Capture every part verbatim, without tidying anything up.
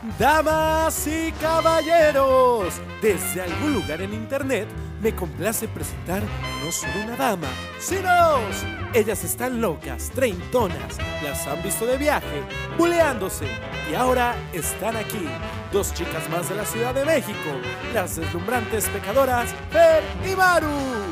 Damas y caballeros, desde algún lugar en internet me complace presentar no solo una dama, sino dos. Ellas están locas, treintonas, las han visto de viaje, buleándose y ahora están aquí. Dos chicas más de la Ciudad de México, las deslumbrantes pecadoras Fer y Maru.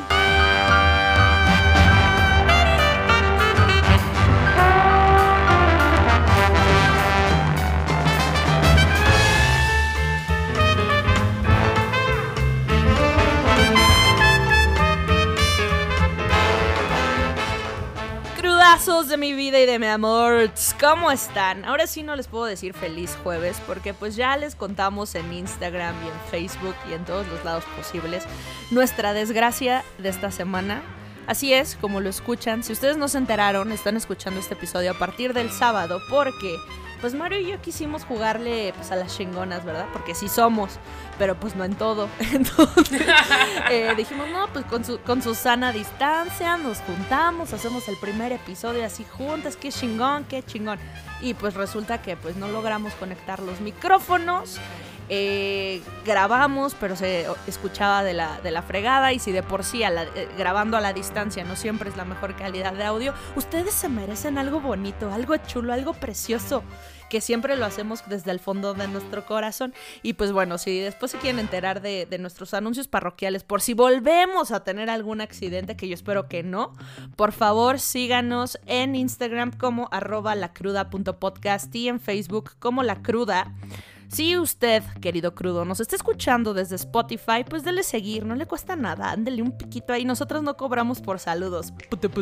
Crudazos de mi vida y de mi amor, ¿cómo están? Ahora sí no les puedo decir feliz jueves porque pues ya les contamos en Instagram y en Facebook y en todos los lados posibles nuestra desgracia de esta semana. Así es, como lo escuchan, si ustedes no se enteraron, están escuchando este episodio a partir del sábado porque pues Mario y yo quisimos jugarle pues a las chingonas, ¿verdad? Porque sí somos, pero pues no en todo. Entonces eh, dijimos, no, pues con su, con su sana distancia nos juntamos, hacemos el primer episodio así juntas, qué chingón, qué chingón. Y pues resulta que pues no logramos conectar los micrófonos. Eh, grabamos, pero se escuchaba de la, de la fregada. Y si de por sí a la, eh, grabando a la distancia no siempre es la mejor calidad de audio, ustedes se merecen algo bonito, algo chulo, algo precioso, que siempre lo hacemos desde el fondo de nuestro corazón. Y pues bueno, si después se quieren enterar de, de nuestros anuncios parroquiales, por si volvemos a tener algún accidente, que yo espero que no, por favor síganos en Instagram como arroba lacruda.podcast y en Facebook como La Cruda. Si usted, querido crudo, nos está escuchando desde Spotify, pues dele seguir, no le cuesta nada, ándele un piquito ahí, nosotros no cobramos por saludos.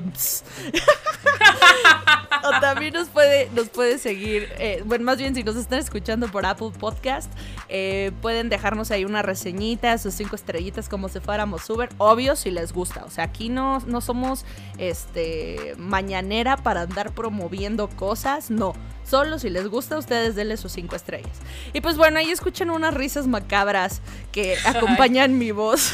O también nos puede, nos puede seguir, eh, bueno, más bien si nos están escuchando por Apple Podcast, eh, pueden dejarnos ahí una reseñita, sus cinco estrellitas como si fuéramos Uber, obvio si les gusta, o sea, aquí no, no somos este mañanera para andar promoviendo cosas, no. Solo si les gusta, ustedes denle sus cinco estrellas. Y pues bueno, ahí escuchan unas risas macabras que acompañan mi voz.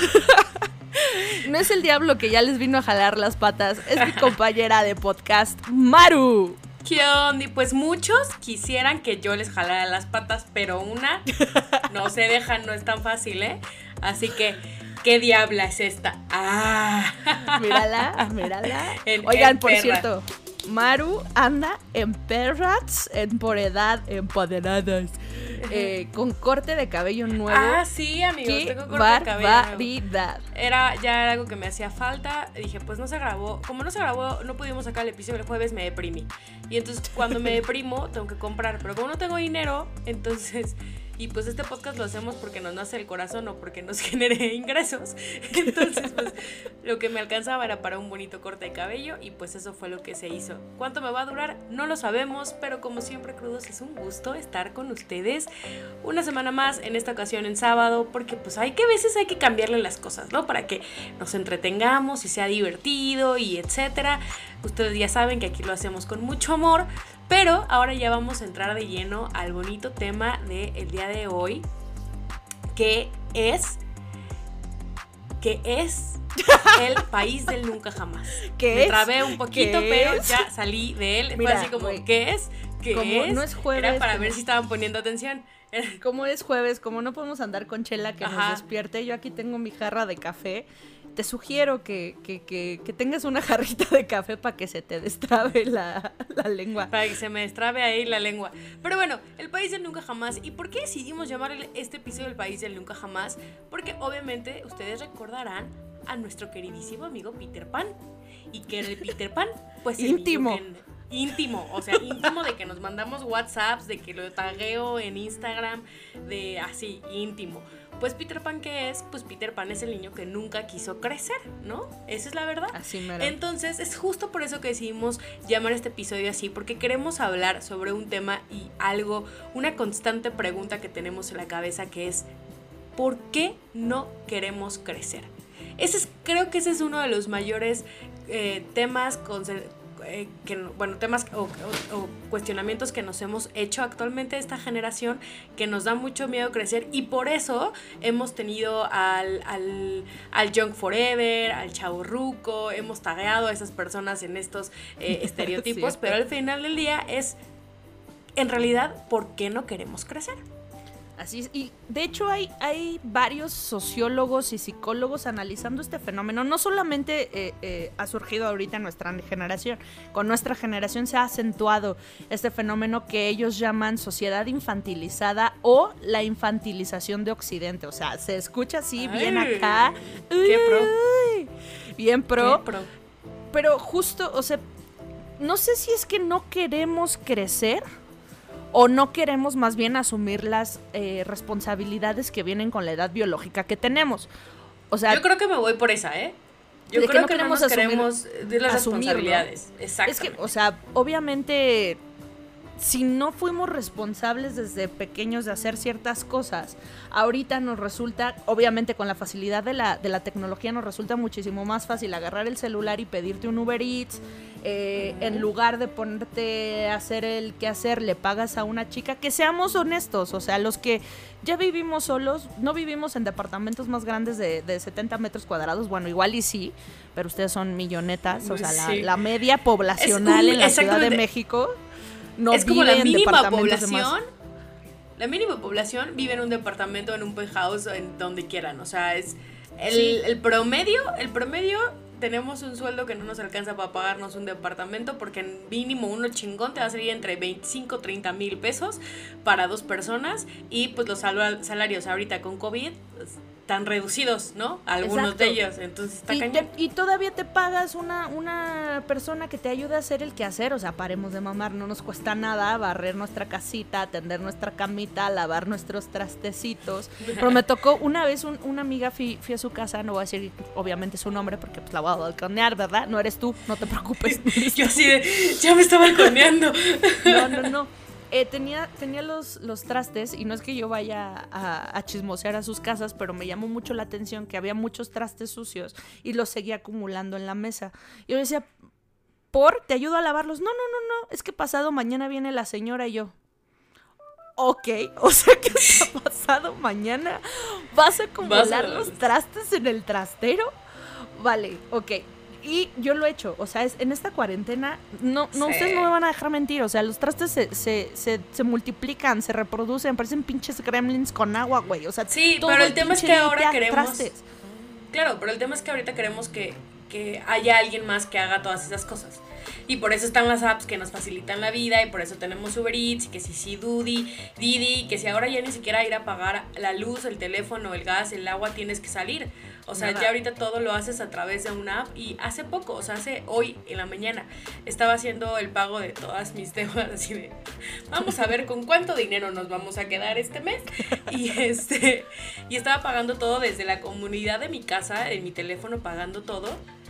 No es el diablo que ya les vino a jalar las patas, es mi compañera de podcast, Maru. ¿Qué onda? Pues muchos quisieran que yo les jalara las patas, pero una no se deja, no es tan fácil, ¿eh? Así que, ¿qué diabla es esta? ¡Ah! Mírala, mírala. En, Oigan, en por perra. cierto, Maru anda en perrats, en por edad, empoderadas, eh, con corte de cabello nuevo. Ah, sí, amigos, ¡Qué tengo corte de cabello nuevo. barbaridad! Era ya algo que me hacía falta. Dije, pues no se grabó. Como no se grabó, no pudimos sacar el episodio el jueves, me deprimí. Y entonces cuando me deprimo, tengo que comprar. Pero como no tengo dinero, entonces... Y pues este podcast lo hacemos porque nos nace el corazón o porque nos genere ingresos. Entonces pues lo que me alcanzaba era para un bonito corte de cabello y pues eso fue lo que se hizo. ¿Cuánto me va a durar? No lo sabemos, pero como siempre, crudos, es un gusto estar con ustedes una semana más, en esta ocasión en sábado, porque pues hay que a veces hay que cambiarle las cosas, ¿no? Para que nos entretengamos y sea divertido y etcétera. Ustedes ya saben que aquí lo hacemos con mucho amor. Pero ahora ya vamos a entrar de lleno al bonito tema del día de hoy, que es, que es el país del nunca jamás. ¿Qué Me es? trabé un poquito, ¿Qué pero es? ya salí de él. Mira, fue así como, güey, ¿qué es? ¿Qué como es? no es jueves, Era para como- ver si estaban poniendo atención. Como es jueves, como no podemos andar con chela que Ajá. nos despierte, yo aquí tengo mi jarra de café. Te sugiero que, que, que, que tengas una jarrita de café para que se te destrabe la, la lengua. Para que se me destrabe ahí la lengua. Pero bueno, el país del nunca jamás. ¿Y por qué decidimos llamarle este episodio el país del nunca jamás? Porque obviamente ustedes recordarán a nuestro queridísimo amigo Peter Pan. ¿Y qué era el Peter Pan? Pues el Íntimo. niño que- íntimo, o sea, íntimo de que nos mandamos WhatsApps, de que lo tagueo en Instagram, de así, íntimo. Pues Peter Pan, ¿qué es? Pues Peter Pan es el niño que nunca quiso crecer, ¿no? Esa es la verdad. Así mero. Entonces es justo por eso que decidimos llamar este episodio así, porque queremos hablar sobre un tema y algo, una constante pregunta que tenemos en la cabeza, que es ¿por qué no queremos crecer? Ese es, creo que ese es uno de los mayores eh, temas con, eh, que, bueno, temas o, o, o cuestionamientos que nos hemos hecho actualmente esta generación, que nos da mucho miedo crecer, y por eso hemos tenido al, al, al Young Forever, al chavorruco, hemos tagueado a esas personas en estos eh, estereotipos, Sí. pero al final del día es, en realidad, ¿por qué no queremos crecer? Así es, y de hecho hay, hay varios sociólogos y psicólogos analizando este fenómeno. No solamente eh, eh, ha surgido ahorita en nuestra generación, con nuestra generación se ha acentuado este fenómeno que ellos llaman sociedad infantilizada o la infantilización de Occidente. O sea, se escucha así, Ay, bien acá. Qué pro. Uy, bien pro. Qué pro. Pero justo, o sea, no sé si es que no queremos crecer o no queremos más bien asumir las eh, responsabilidades que vienen con la edad biológica que tenemos. O sea, yo creo que me voy por esa, ¿eh? Yo de creo no que no queremos nos asumir- queremos de las asumirlo. responsabilidades. Exacto. es que, o sea, obviamente, si no fuimos responsables desde pequeños de hacer ciertas cosas, ahorita nos resulta, obviamente con la facilidad de la, de la tecnología, nos resulta muchísimo más fácil agarrar el celular y pedirte un Uber Eats. Eh, en lugar de ponerte a hacer el quehacer, le pagas a una chica. Que seamos honestos, o sea, los que ya vivimos solos, no vivimos en departamentos más grandes de, de setenta metros cuadrados, bueno, igual y sí, pero ustedes son millonetas, o sea, la, Sí. la media poblacional un- en la Ciudad de exactamente. México no es como la vive en mínima departamentos de más. población. La mínima población vive en un departamento, en un penthouse, en donde quieran. O sea, es el, Sí. el promedio, el promedio tenemos un sueldo que no nos alcanza para pagarnos un departamento, porque en mínimo uno chingón te va a salir entre veinticinco, treinta mil pesos para dos personas, y pues los sal- salarios ahorita con COVID pues, tan reducidos, ¿no? Algunos Exacto. de ellos, entonces está Y, cañón. te- y todavía te pagas una, una persona que te ayude a hacer el quehacer. O sea, paremos de mamar, no nos cuesta nada barrer nuestra casita, atender nuestra camita, lavar nuestros trastecitos. Pero me tocó una vez un- una amiga, fui, fui a su casa, no voy a decir obviamente su nombre porque pues la voy a balconear, ¿verdad? No eres tú, no te preocupes. Yo así de, ya me estaba balconeando. No, no, no. Eh, tenía tenía los, los trastes, y no es que yo vaya a, a chismosear a sus casas, pero me llamó mucho la atención que había muchos trastes sucios y los seguía acumulando en la mesa. Yo decía, ¿por? ¿Te ayudo a lavarlos? No, no, no, no, es que pasado mañana viene la señora y yo. Ok, o sea que hasta pasado mañana vas a acumular Vas a- los trastes en el trastero. Vale, ok. Y yo lo he hecho, o sea, es, en esta cuarentena, no, no, Sí. ustedes no me van a dejar mentir, o sea, los trastes se, se, se, se multiplican, se reproducen, parecen pinches gremlins con agua, güey, o sea, Sí, todo pero el tema es pinche que ahora día queremos- trastes. Claro, pero el tema es que ahorita queremos que, que haya alguien más que haga todas esas cosas. Y por eso están las apps que nos facilitan la vida, y por eso tenemos Uber Eats, y que si si Dudi, Didi, que si ahora ya ni siquiera ir a pagar la luz, el teléfono, el gas, el agua, tienes que salir. O sea, Nada. ya ahorita todo lo haces a través de una app. Y hace poco, o sea, hace hoy en la mañana, estaba haciendo el pago de todas mis deudas, así de, vamos a ver con cuánto dinero nos vamos a quedar este mes. Y este, y estaba pagando todo desde la comunidad de mi casa, en mi teléfono, pagando todo.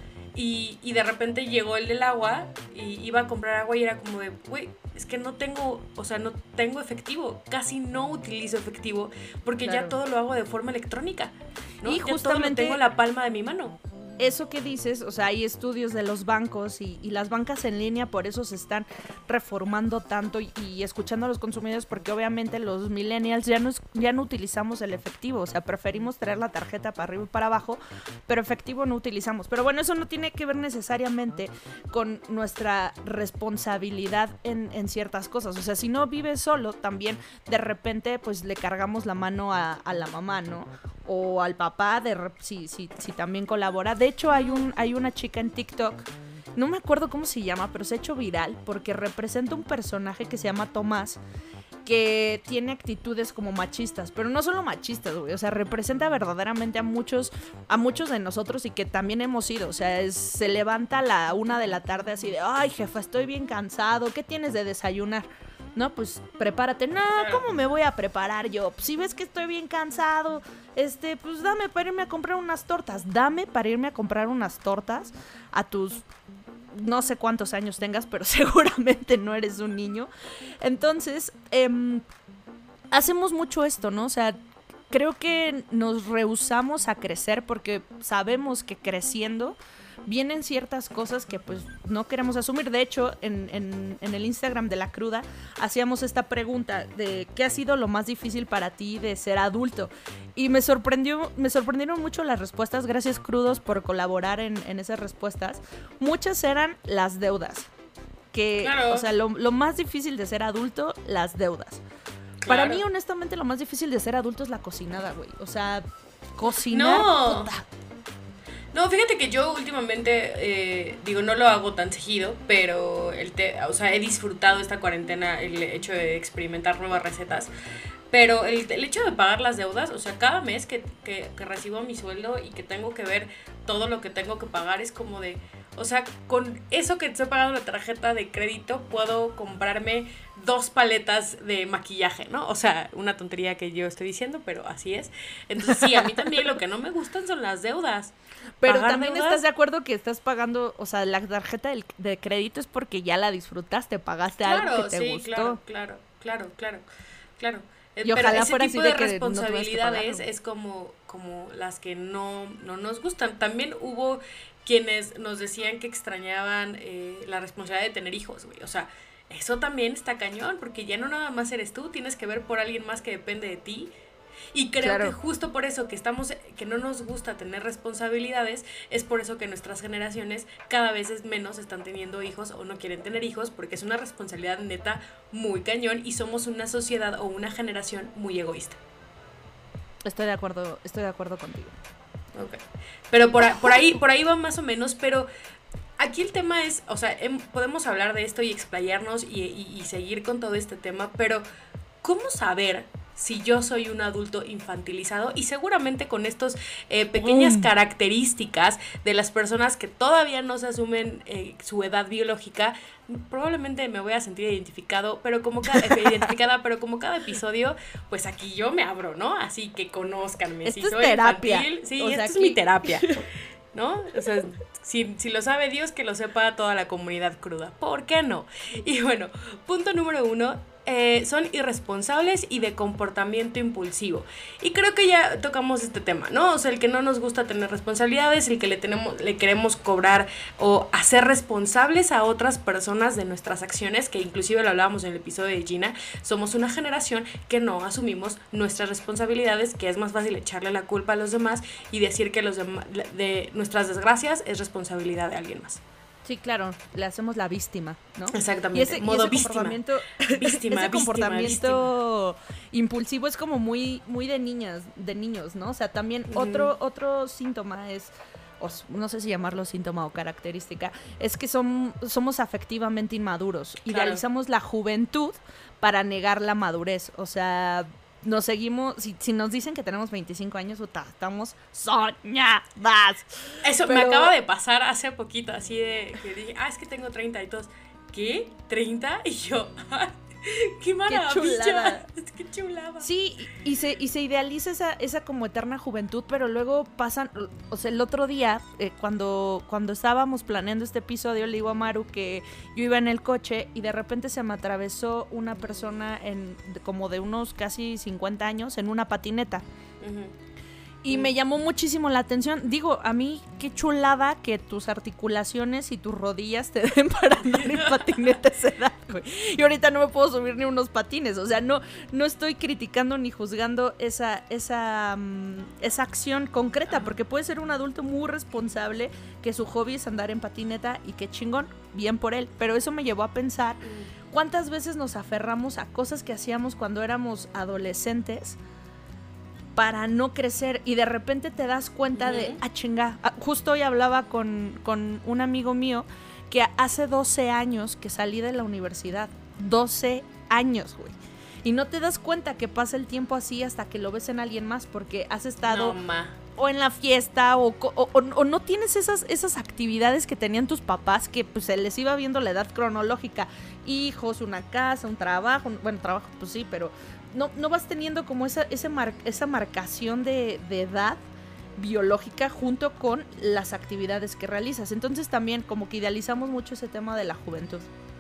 Y, y de repente llegó el del agua y iba a comprar agua y era como de, güey, es que no tengo, o sea, no tengo efectivo, casi no utilizo efectivo porque Claro. ya todo lo hago de forma electrónica, ¿no? Y Ya todo lo justamente- tengo en la palma de mi mano. Eso que dices, o sea, hay estudios de los bancos y, y las bancas en línea por eso se están reformando tanto y, y escuchando a los consumidores, porque obviamente los millennials ya no, es- ya no utilizamos el efectivo, o sea, preferimos traer la tarjeta para arriba y para abajo, pero efectivo no utilizamos. Pero bueno, eso no tiene que ver necesariamente con nuestra responsabilidad en, en ciertas cosas. O sea, si no vives solo, también de repente pues le cargamos la mano a, a la mamá, ¿no? O al papá, de rep- si, si, si también colabora. De hecho, hay un hay una chica en TikTok, no me acuerdo cómo se llama, pero se ha hecho viral porque representa un personaje que se llama Tomás, que tiene actitudes como machistas, pero no solo machistas, güey, o sea, representa verdaderamente a muchos, a muchos de nosotros y que también hemos sido, o sea, es- se levanta a la una de la tarde así de, ay, jefa, estoy bien cansado, ¿qué tienes de desayunar? No, pues prepárate. No, ¿cómo me voy a preparar yo? Pues, si ves que estoy bien cansado, este, pues dame para irme a comprar unas tortas. Dame para irme a comprar unas tortas a tus no sé cuántos años tengas, pero seguramente no eres un niño. Entonces, em, hacemos mucho esto, ¿no? O sea, creo que nos rehusamos a crecer porque sabemos que creciendo vienen ciertas cosas que pues no queremos asumir. De hecho, en, en, en el Instagram de La Cruda hacíamos esta pregunta de ¿qué ha sido lo más difícil para ti de ser adulto? Y me sorprendió, me sorprendieron mucho las respuestas. Gracias, Crudos, por colaborar en, en esas respuestas. Muchas eran las deudas. Que, Claro. o sea, lo, lo más difícil de ser adulto, las deudas. Para Claro. mí, honestamente, lo más difícil de ser adulto es la cocinada, güey. O sea, cocinar, No. puta. No, fíjate que yo últimamente, eh, digo, no lo hago tan seguido, pero el te, o sea, he disfrutado esta cuarentena, el hecho de experimentar nuevas recetas. Pero el, el hecho de pagar las deudas, o sea, cada mes que, que, que recibo mi sueldo y que tengo que ver todo lo que tengo que pagar, es como de, o sea, con eso que estoy pagando la tarjeta de crédito, puedo comprarme dos paletas de maquillaje, ¿no? O sea, una tontería que yo estoy diciendo, pero así es. Entonces, sí, a mí también lo que no me gustan son las deudas. Pero Pagar también deudas- estás de acuerdo que estás pagando, o sea, la tarjeta del- de crédito es porque ya la disfrutaste, pagaste algo que te sí, gustó. claro, claro, claro, claro, claro. Eh, Y ojalá Pero ese fuera tipo así de, de que no tuvieras que responsabilidades pagarlo. es como, como las que no, no nos gustan. También hubo quienes nos decían que extrañaban eh, la responsabilidad de tener hijos, güey. O sea, eso también está cañón, porque ya no nada más eres tú, tienes que ver por alguien más que depende de ti. Y creo Claro. que justo por eso que estamos, que no nos gusta tener responsabilidades, es por eso que nuestras generaciones cada vez es menos están teniendo hijos o no quieren tener hijos, porque es una responsabilidad neta muy cañón y somos una sociedad o una generación muy egoísta. Estoy de acuerdo, estoy de acuerdo contigo. Okay. Pero por, a- por ahí, por ahí va más o menos, pero aquí el tema es, o sea, em, podemos hablar de esto y explayarnos y, y, y seguir con todo este tema, pero ¿cómo saber si yo soy un adulto infantilizado? Y seguramente con estas eh, pequeñas Mm. características de las personas que todavía no se asumen eh, su edad biológica, probablemente me voy a sentir identificado, pero como cada, identificada, pero como cada episodio, pues aquí yo me abro, ¿no? Así que conózcanme. Esto si es soy terapia. infantil, sí, O sea, esto es aquí- mi terapia. ¿No? O sea, si, si lo sabe Dios, que lo sepa toda la comunidad cruda. ¿Por qué no? Y bueno, punto número uno, eh, son irresponsables y de comportamiento impulsivo. Y creo que ya tocamos este tema, ¿no? O sea, el que no nos gusta tener responsabilidades, el que le, tenemos, le queremos cobrar o hacer responsables a otras personas de nuestras acciones, que inclusive lo hablábamos en el episodio de Gina. Somos una generación que no asumimos nuestras responsabilidades, que es más fácil echarle la culpa a los demás y decir que los demás, de nuestras desgracias es responsabilidad de alguien más. Sí, claro, le hacemos la víctima, ¿no? Exactamente, Y ese, y modo ese víctima. comportamiento, Víctima, ese víctima, comportamiento impulsivo es como muy, muy de niñas, de niños, ¿no? O sea, también Ujú. otro, otro síntoma es, o s- no sé si llamarlo síntoma o característica, es que son, somos afectivamente inmaduros. Claro. Idealizamos la juventud para negar la madurez. O sea, nos seguimos, si, si nos dicen que tenemos veinticinco años, puta, estamos soñadas. Eso me Pero- acaba de pasar hace poquito, así de que dije, ah, es que tengo treinta y todos, ¿qué? ¿treinta? Y yo, "Ay, ¡qué maravilla! chulada. ¡Qué chulada! Sí, y, y se, y se idealiza esa, esa como eterna juventud, pero luego pasan, o sea, el otro día, eh, cuando, cuando estábamos planeando este episodio, le digo a Maru que yo iba en el coche y de repente se me atravesó una persona en, de- como de unos casi cincuenta años en una patineta. Ujú. Y Mm. me llamó muchísimo la atención. Digo, a mí, qué chulada que tus articulaciones y tus rodillas te den para andar en patineta a esa edad, güey. Y ahorita no me puedo subir ni unos patines. O sea, no, no estoy criticando ni juzgando esa, esa, mm, esa acción concreta, porque puede ser un adulto muy responsable que su hobby es andar en patineta y qué chingón, bien por él. Pero eso me llevó a pensar cuántas veces nos aferramos a cosas que hacíamos cuando éramos adolescentes para no crecer y de repente te das cuenta de, Ujú. ah, chinga, ah, justo hoy hablaba con, con un amigo mío que hace doce años que salí de la universidad, doce años, güey. Y no te das cuenta que pasa el tiempo así hasta que lo ves en alguien más porque has estado No, ma. o en la fiesta o, co- o, o- o no tienes esas, esas actividades que tenían tus papás que pues se les iba viendo la edad cronológica, hijos, una casa, un trabajo, un- bueno, trabajo pues sí, pero no, no vas teniendo como esa, ese mar- esa marcación de, de edad biológica junto con las actividades que realizas. Entonces también como que idealizamos mucho ese tema de la juventud.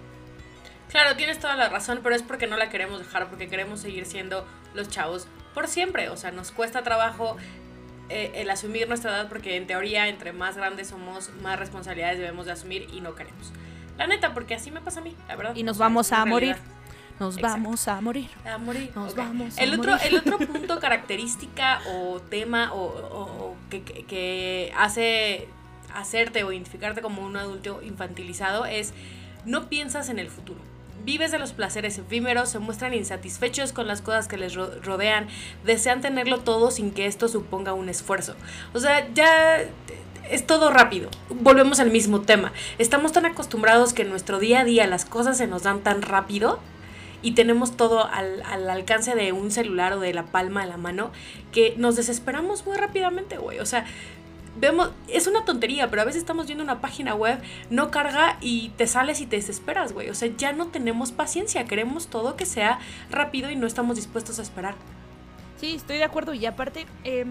Claro, tienes toda la razón, pero es porque no la queremos dejar, porque queremos seguir siendo los chavos por siempre. O sea, nos cuesta trabajo eh, el asumir nuestra edad, porque en teoría, entre más grandes somos, más responsabilidades debemos de asumir y no queremos. La neta, porque así me pasa a mí, la verdad. Y nos O sea, vamos es una a morir. realidad. Nos Exacto. vamos a morir. A morir. Nos Ok. vamos a el otro, morir. el otro punto, característica o tema o, o- o que, que- que hace hacerte o identificarte como un adulto infantilizado es no piensas en el futuro. vives de los placeres efímeros, se muestran insatisfechos con las cosas que les ro- rodean, desean tenerlo todo sin que esto suponga un esfuerzo. O sea, ya es todo rápido. Volvemos al mismo tema. Estamos tan acostumbrados que en nuestro día a día las cosas se nos dan tan rápido y tenemos todo al, al alcance de un celular o de la palma de la mano que nos desesperamos muy rápidamente, güey. O sea, vemos, es una tontería, pero a veces estamos viendo una página web, no carga y te sales y te desesperas, güey. O sea, ya no tenemos paciencia, queremos todo que sea rápido y no estamos dispuestos a esperar. Sí, estoy de acuerdo. Y aparte, eh,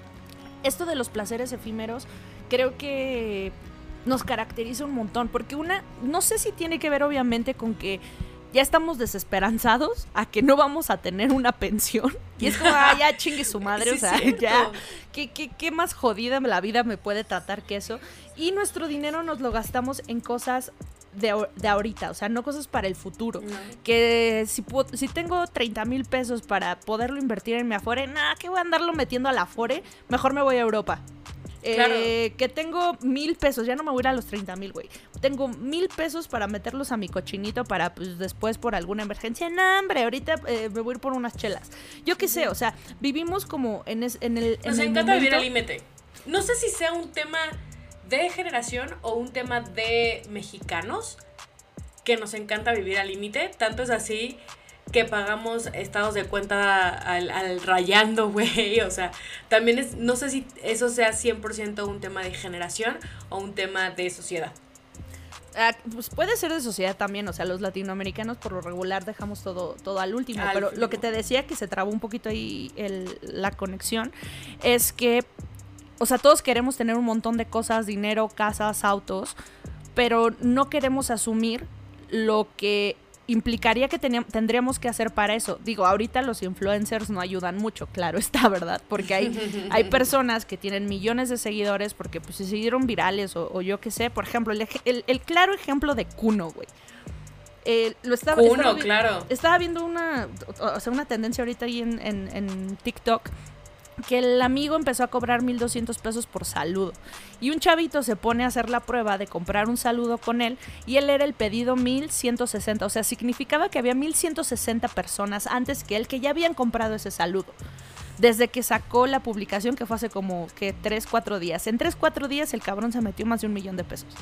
esto de los placeres efímeros, creo que nos caracteriza un montón. Porque una, no sé si tiene que ver obviamente con que ya estamos desesperanzados a que no vamos a tener una pensión. Y es como, ah, ya chingue su madre, sí, o sea, cierto. ya, ¿qué, qué, qué más jodida la vida me puede tratar que eso? Y nuestro dinero nos lo gastamos en cosas de, de ahorita, o sea, no cosas para el futuro. No. Que si, si tengo treinta mil pesos para poderlo invertir en mi Afore, nada, que voy a andarlo metiendo a la Afore, mejor me voy a Europa. Claro. Eh, que tengo mil pesos, ya no me voy a ir a los treinta mil, güey. Tengo mil pesos para meterlos a mi cochinito para, pues, después por alguna emergencia. No, hombre, ahorita eh, me voy a ir por unas chelas. Yo qué sé, o sea, vivimos como en, es, en el en Nos el encanta momento... vivir al límite. No sé si sea un tema de generación o un tema de mexicanos que nos encanta vivir al límite. Tanto es así que pagamos estados de cuenta al, al rayando, güey. O sea, también es, no sé si eso sea cien por ciento un tema de generación o un tema de sociedad. Ah, pues puede ser de sociedad también, o sea, los latinoamericanos por lo regular dejamos todo, todo al último, al pero último. Lo que te decía, que se trabó un poquito ahí el, la conexión, es que, o sea, todos queremos tener un montón de cosas, dinero, casas, autos, pero no queremos asumir lo que implicaría que teníamos, tendríamos que hacer para eso. Digo, ahorita los influencers no ayudan mucho, claro está, ¿verdad? Porque hay, hay personas que tienen millones de seguidores porque pues se siguieron virales o, o yo qué sé. Por ejemplo, el, el, el claro ejemplo de Kuno, güey. Eh, lo estaba, Kuno, estaba, claro. Estaba viendo una, o sea, una tendencia ahorita ahí en, en, en TikTok, que el amigo empezó a cobrar mil doscientos pesos por saludo. Y un chavito se pone a hacer la prueba de comprar un saludo con él y él era el pedido mil ciento sesenta. O sea, significaba que había mil ciento sesenta personas antes que él que ya habían comprado ese saludo. Desde que sacó la publicación, que fue hace como que tres, cuatro días. En tres, cuatro días el cabrón se metió más de un millón de pesos.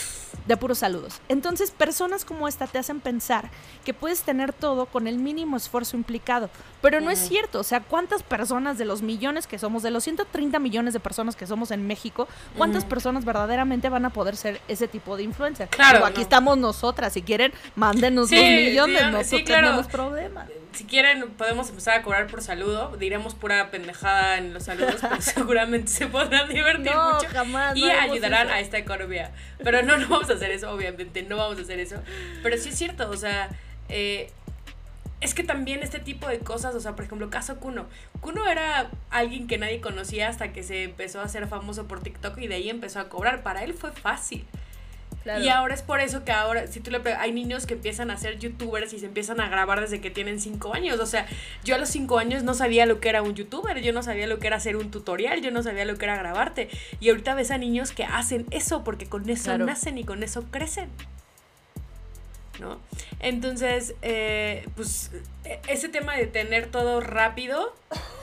De puros saludos. Entonces, personas como esta te hacen pensar que puedes tener todo con el mínimo esfuerzo implicado. Pero no uh-huh. es cierto. O sea, ¿cuántas personas de los millones que somos, de los ciento treinta millones de personas que somos en México, cuántas uh-huh. personas verdaderamente van a poder ser ese tipo de influencer? Claro. Digo, aquí no. estamos nosotras. Si quieren, mándenos sí, dos millones. Sí, no sí, claro. tenemos problema. Si quieren, podemos empezar a cobrar por saludo. Diremos pura pendejada en los saludos, pero seguramente se podrán divertir no, mucho. Jamás, y no ayudarán eso. a esta economía. Pero no, no vamos a hacer eso, obviamente. No vamos a hacer eso. Pero sí es cierto, o sea, eh, es que también este tipo de cosas, o sea, por ejemplo, caso Kuno. Kuno era alguien que nadie conocía hasta que se empezó a hacer famoso por TikTok y de ahí empezó a cobrar. Para él fue fácil. Claro. Y ahora es por eso que ahora, si tú le preguntas, hay niños que empiezan a ser youtubers y se empiezan a grabar desde que tienen cinco años. O sea, yo a los cinco años no sabía lo que era un youtuber, yo no sabía lo que era hacer un tutorial, yo no sabía lo que era grabarte. Y ahorita ves a niños que hacen eso porque con eso claro. nacen y con eso crecen, ¿no? Entonces, eh, pues, ese tema de tener todo rápido...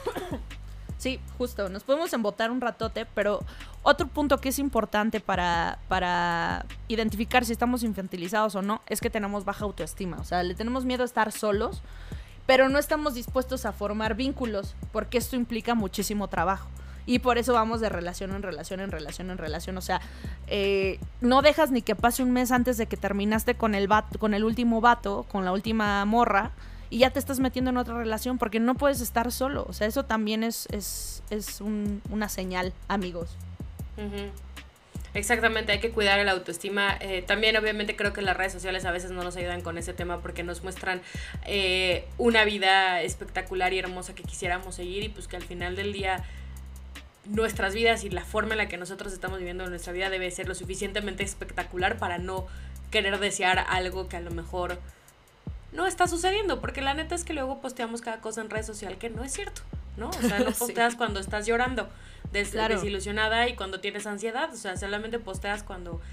Sí, justo, nos podemos embotar un ratote, pero otro punto que es importante para, para identificar si estamos infantilizados o no, es que tenemos baja autoestima, o sea, le tenemos miedo a estar solos, pero no estamos dispuestos a formar vínculos, porque esto implica muchísimo trabajo, y por eso vamos de relación en relación, en relación, en relación, o sea, eh, no dejas ni que pase un mes antes de que terminaste con el, vato, con el último vato, con la última morra, y ya te estás metiendo en otra relación porque no puedes estar solo. O sea, eso también es, es, es un, una señal, amigos. Uh-huh. Exactamente, hay que cuidar la autoestima. Eh, también obviamente creo que las redes sociales a veces no nos ayudan con ese tema porque nos muestran eh, una vida espectacular y hermosa que quisiéramos seguir y pues que al final del día nuestras vidas y la forma en la que nosotros estamos viviendo nuestra vida debe ser lo suficientemente espectacular para no querer desear algo que a lo mejor... no está sucediendo, porque la neta es que luego posteamos cada cosa en red social que no es cierto, ¿no? O sea, no posteas sí. cuando estás llorando, des- claro. desilusionada y cuando tienes ansiedad, o sea, solamente posteas cuando,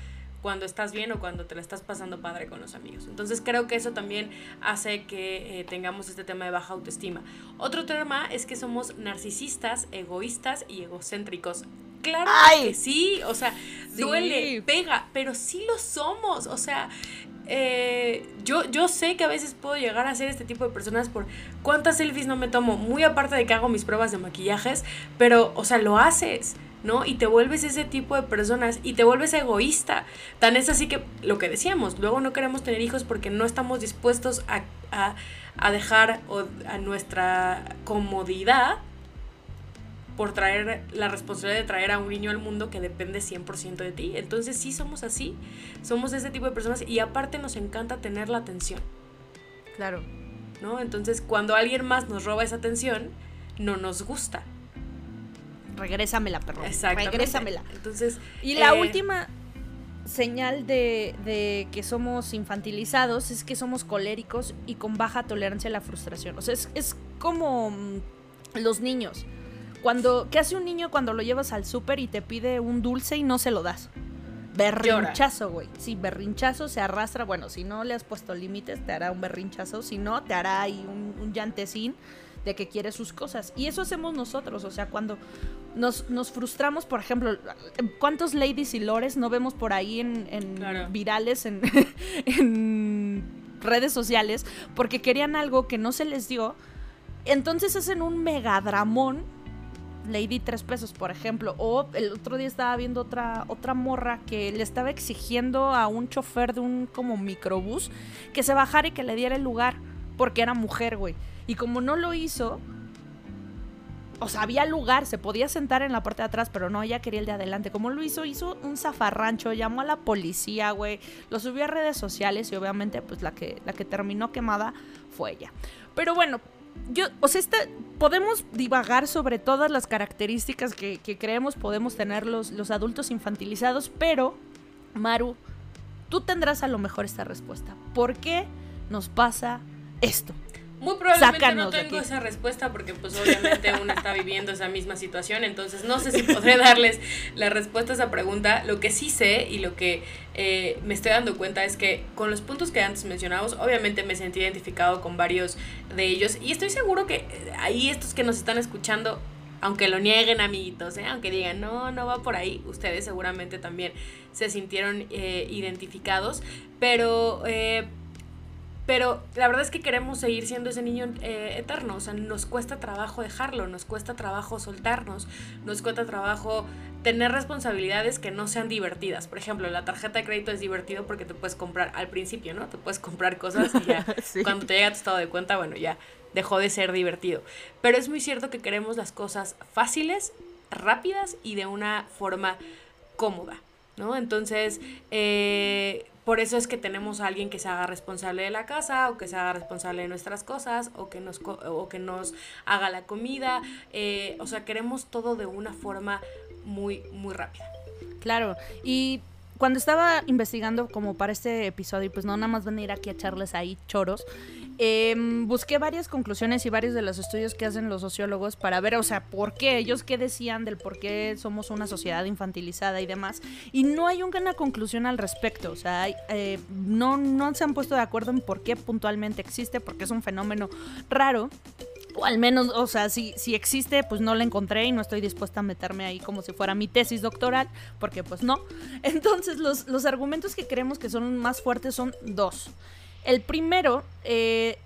cuando estás bien o cuando te la estás pasando padre con los amigos. Entonces creo que eso también hace que eh, tengamos este tema de baja autoestima. Otro tema es que somos narcisistas, egoístas y egocéntricos. Claro ¡Ay! que sí, o sea, Sí. duele, pega, pero sí lo somos, o sea, eh, yo, yo sé que a veces puedo llegar a ser este tipo de personas por cuántas selfies no me tomo, muy aparte de que hago mis pruebas de maquillajes, pero, o sea, lo haces, ¿no? Y te vuelves ese tipo de personas y te vuelves egoísta. Tan es así que, lo que decíamos, luego no queremos tener hijos porque no estamos dispuestos a, a, a dejar o, a nuestra comodidad por traer la responsabilidad de traer a un niño al mundo que depende cien por ciento de ti. Entonces sí somos así, somos ese tipo de personas y aparte nos encanta tener la atención, Claro. ¿no? Entonces cuando alguien más nos roba esa atención, no nos gusta. Regrésamela, perro. Exactamente. Regrésamela. Entonces, Y la eh, última señal de, de que somos infantilizados es que somos coléricos y con baja tolerancia a la frustración. O sea, es, es como mm, los niños. Cuando, ¿qué hace un niño cuando lo llevas al súper y te pide un dulce y no se lo das? Berrinchazo, güey. Sí, berrinchazo, se arrastra. Bueno, si no le has puesto límites, te hará un berrinchazo. Si no, te hará ahí un, un llantecín de que quiere sus cosas. Y eso hacemos nosotros. O sea, cuando nos, nos frustramos, por ejemplo, ¿cuántos ladies y lores no vemos por ahí en, en Claro. virales, en, en redes sociales? Porque querían algo que no se les dio. Entonces hacen un megadramón. Lady tres pesos, por ejemplo. O el otro día estaba viendo otra, otra morra que le estaba exigiendo a un chofer de un como microbús que se bajara y que le diera el lugar porque era mujer, güey. Y como no lo hizo, o sea, había lugar, se podía sentar en la parte de atrás, pero no, ella quería el de adelante. Como lo hizo, hizo un zafarrancho, llamó a la policía, güey. Lo subió a redes sociales y obviamente pues la que, la que terminó quemada fue ella. Pero bueno, yo, o sea, este, podemos divagar sobre todas las características que, que creemos podemos tener los, los adultos infantilizados, pero, Maru, tú tendrás a lo mejor esta respuesta. ¿Por qué nos pasa esto? muy probablemente Sácanos no de tengo aquí. esa respuesta porque pues obviamente uno está viviendo esa misma situación, entonces no sé si podré darles la respuesta a esa pregunta. Lo que sí sé y lo que eh, me estoy dando cuenta es que con los puntos que antes mencionamos, obviamente me sentí identificado con varios de ellos y estoy seguro que ahí estos que nos están escuchando, aunque lo nieguen, amiguitos, ¿eh? Aunque digan, no, no va por ahí, ustedes seguramente también se sintieron eh, identificados, pero... Eh, Pero la verdad es que queremos seguir siendo ese niño eh, eterno, o sea, nos cuesta trabajo dejarlo, nos cuesta trabajo soltarnos, nos cuesta trabajo tener responsabilidades que no sean divertidas. Por ejemplo, la tarjeta de crédito es divertido porque te puedes comprar al principio, ¿no? Te puedes comprar cosas y ya Sí. cuando te llega tu estado de cuenta, bueno, ya dejó de ser divertido. Pero es muy cierto que queremos las cosas fáciles, rápidas y de una forma cómoda, ¿no? Entonces, eh... por eso es que tenemos a alguien que se haga responsable de la casa o que se haga responsable de nuestras cosas o que nos, co- o que nos haga la comida. Eh, o sea, queremos todo de una forma muy, muy rápida. Claro, y cuando estaba investigando como para este episodio, pues no nada más venir aquí a echarles ahí choros, eh, busqué varias conclusiones y varios de los estudios que hacen los sociólogos para ver, o sea, por qué, ellos qué decían del por qué somos una sociedad infantilizada y demás, y no hay una conclusión al respecto, o sea, hay, eh, no, no se han puesto de acuerdo en por qué puntualmente existe, porque es un fenómeno raro. O al menos, o sea, si, si existe, pues no la encontré y no estoy dispuesta a meterme ahí como si fuera mi tesis doctoral, porque pues no. Entonces, los, los argumentos que creemos que son más fuertes son dos. El primero eh,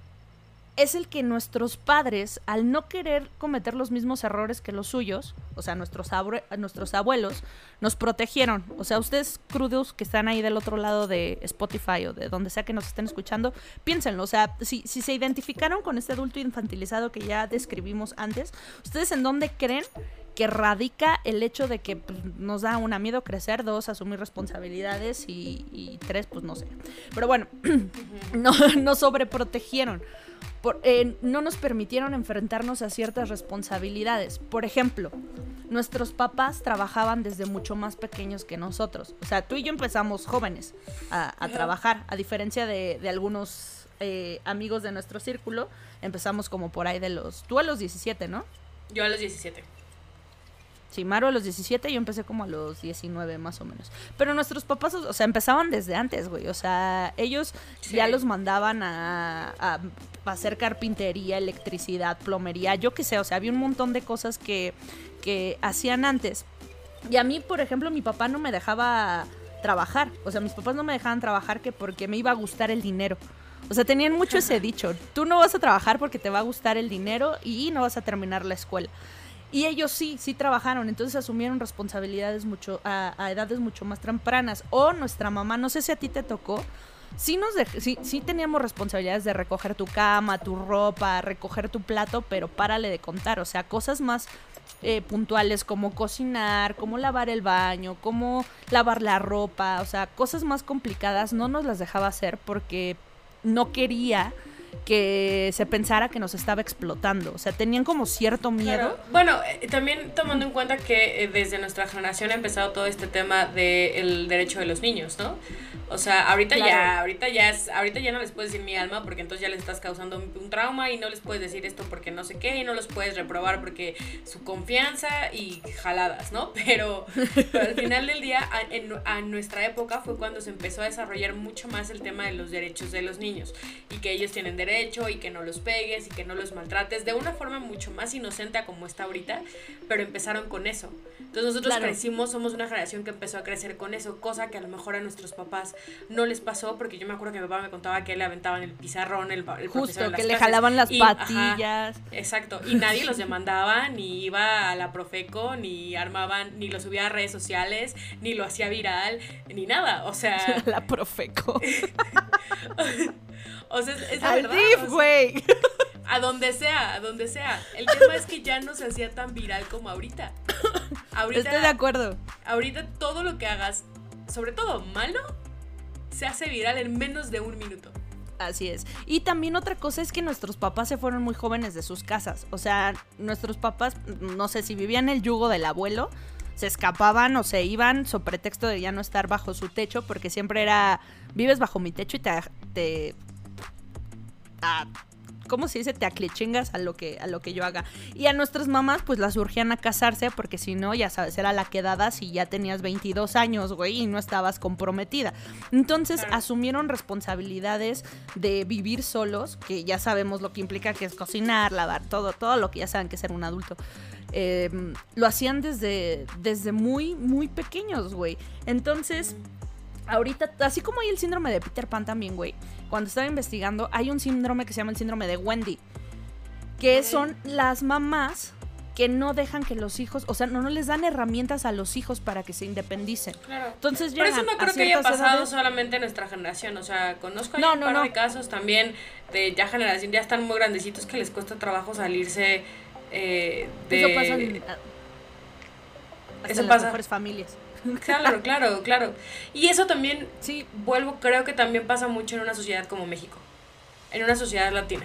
es el que nuestros padres, al no querer cometer los mismos errores que los suyos, o sea, nuestros, abue- nuestros abuelos, nos protegieron. O sea, ustedes crudos que están ahí del otro lado de Spotify o de donde sea que nos estén escuchando, piénsenlo. O sea, si, si se identificaron con este adulto infantilizado que ya describimos antes, ¿ustedes en dónde creen que radica el hecho de que pues, nos da una miedo crecer, dos, asumir responsabilidades y, y tres, pues no sé? Pero bueno, no, nos sobreprotegieron. Por, eh, no nos permitieron enfrentarnos a ciertas responsabilidades. Por ejemplo, nuestros papás trabajaban desde mucho más pequeños que nosotros. O sea, tú y yo empezamos jóvenes a, a trabajar, a diferencia de, de algunos eh, amigos de nuestro círculo. Empezamos como por ahí de los... Tú a los diecisiete, ¿no? Yo a los diecisiete. Sí, Maru a los diecisiete, yo empecé como a los diecinueve más o menos. Pero nuestros papás, o sea, empezaban desde antes, güey. O sea, ellos sí. ya los mandaban a, a, a hacer carpintería, electricidad, plomería, yo qué sé. O sea, había un montón de cosas que, que hacían antes. Y a mí, por ejemplo, mi papá no me dejaba trabajar. O sea, mis papás no me dejaban trabajar que porque me iba a gustar el dinero. O sea, tenían mucho ese dicho. Tú no vas a trabajar porque te va a gustar el dinero y no vas a terminar la escuela. Y ellos sí, sí trabajaron, entonces asumieron responsabilidades mucho a, a edades mucho más tempranas. O nuestra mamá, no sé si a ti te tocó, sí, nos de, sí, sí teníamos responsabilidades de recoger tu cama, tu ropa, recoger tu plato, pero párale de contar. O sea, cosas más eh, puntuales como cocinar, como lavar el baño, como lavar la ropa. O sea, cosas más complicadas no nos las dejaba hacer porque no quería que se pensara que nos estaba explotando. O sea, tenían como cierto miedo. Claro. Bueno, eh, también tomando en cuenta que eh, desde nuestra generación ha empezado todo este tema del derecho de los niños, ¿no? O sea, ahorita claro. ya, ahorita ya es, ahorita ya no les puedes decir mi alma porque entonces ya les estás causando un, un trauma y no les puedes decir esto porque no sé qué y no los puedes reprobar porque su confianza y jaladas, ¿no? Pero, pero al final del día, a, en a nuestra época fue cuando se empezó a desarrollar mucho más el tema de los derechos de los niños y que ellos tienen derecho y que no los pegues y que no los maltrates de una forma mucho más inocente a como está ahorita, pero empezaron con eso. Entonces nosotros claro. crecimos, somos una generación que empezó a crecer con eso, cosa que a lo mejor a nuestros papás no les pasó, porque yo me acuerdo que mi papá me contaba que le aventaban el pizarrón, el, el justo, que le clases, jalaban las y, patillas. Ajá, exacto, y nadie los demandaba, ni iba a la Profeco, ni armaban, ni lo subía a redes sociales, ni lo hacía viral, ni nada, o sea... La Profeco. O sea, es, es la Al verdad. D I F, güey. O sea, a donde sea, a donde sea. El tema es que ya no se hacía tan viral como ahorita. Ahorita estoy de acuerdo. Ahorita todo lo que hagas, sobre todo malo, se hace viral en menos de un minuto. Así es. Y también otra cosa es que nuestros papás se fueron muy jóvenes de sus casas. O sea, nuestros papás, no sé, si vivían el yugo del abuelo, se escapaban o se iban sobre pretexto de ya no estar bajo su techo, porque siempre era, vives bajo mi techo y te... te a, ¿cómo se dice? Te aclichingas a lo que a lo que yo haga. Y a nuestras mamás pues las urgían a casarse porque si no, ya sabes, era la quedada si ya tenías veintidós años, güey, y no estabas comprometida. Entonces claro. asumieron responsabilidades de vivir solos, que ya sabemos lo que implica, que es cocinar, lavar, todo, todo lo que ya saben que es ser un adulto. Eh, lo hacían desde, desde muy, muy pequeños, güey. Entonces... ahorita, así como hay el síndrome de Peter Pan también, güey, cuando estaba investigando, hay un síndrome que se llama el síndrome de Wendy, que son las mamás que no dejan que los hijos, o sea, no, no les dan herramientas a los hijos para que se independicen. Claro. Entonces Por eso no creo que haya pasado edades... solamente en nuestra generación, o sea, conozco no, un no, par no. de casos también de ya generación, ya están muy grandecitos que les cuesta trabajo salirse eh, de... Eso pasa en, hasta eso en las pasa. mejores familias. Claro, claro, claro. Y eso también, sí, vuelvo, creo que también pasa mucho en una sociedad como México, en una sociedad latina.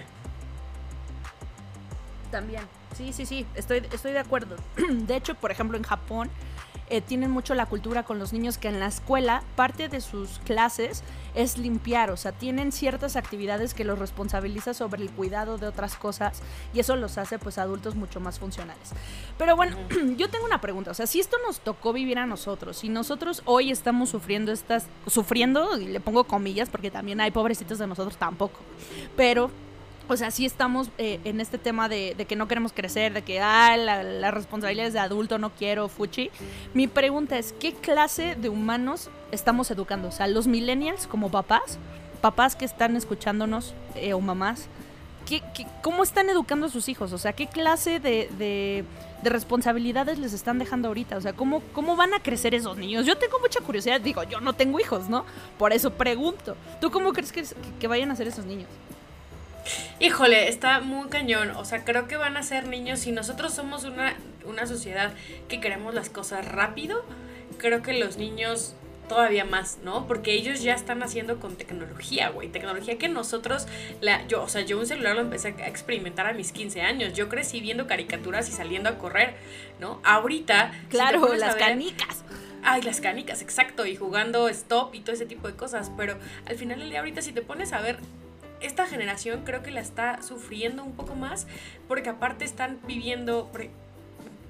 También, sí, sí, sí, estoy, estoy de acuerdo. De hecho, por ejemplo, en Japón eh, tienen mucho la cultura con los niños que en la escuela, parte de sus clases es limpiar, o sea, tienen ciertas actividades que los responsabiliza sobre el cuidado de otras cosas y eso los hace pues adultos mucho más funcionales. Pero bueno, uh-huh. yo tengo una pregunta, o sea, si esto nos tocó vivir a nosotros, si nosotros hoy estamos sufriendo estas, sufriendo, y le pongo comillas porque también hay pobrecitos de nosotros tampoco, pero... o sea, sí estamos eh, en este tema de, de que no queremos crecer, de que ah, la, la responsabilidad es de adulto, no quiero, fuchi. Mi pregunta es, ¿qué clase de humanos estamos educando? O sea, los millennials como papás, papás que están escuchándonos eh, o mamás, ¿qué, qué, ¿cómo están educando a sus hijos? O sea, ¿qué clase de, de, de responsabilidades les están dejando ahorita? O sea, ¿cómo, ¿cómo van a crecer esos niños? Yo tengo mucha curiosidad, digo, yo no tengo hijos, ¿no? Por eso pregunto, ¿tú cómo crees que, que vayan a ser esos niños? Híjole, está muy cañón, o sea, creo que van a ser niños, si nosotros somos una, una sociedad que queremos las cosas rápido, creo que los niños todavía más, ¿no? Porque ellos ya están haciendo con tecnología, güey, tecnología que nosotros, la, yo, o sea, yo un celular lo empecé a experimentar a mis quince años, yo crecí viendo caricaturas y saliendo a correr, ¿no? Ahorita... Claro, si las ver, canicas. Ay, las canicas, exacto, y jugando stop y todo ese tipo de cosas, pero al final del día ahorita si te pones a ver... esta generación creo que la está sufriendo un poco más porque aparte están viviendo,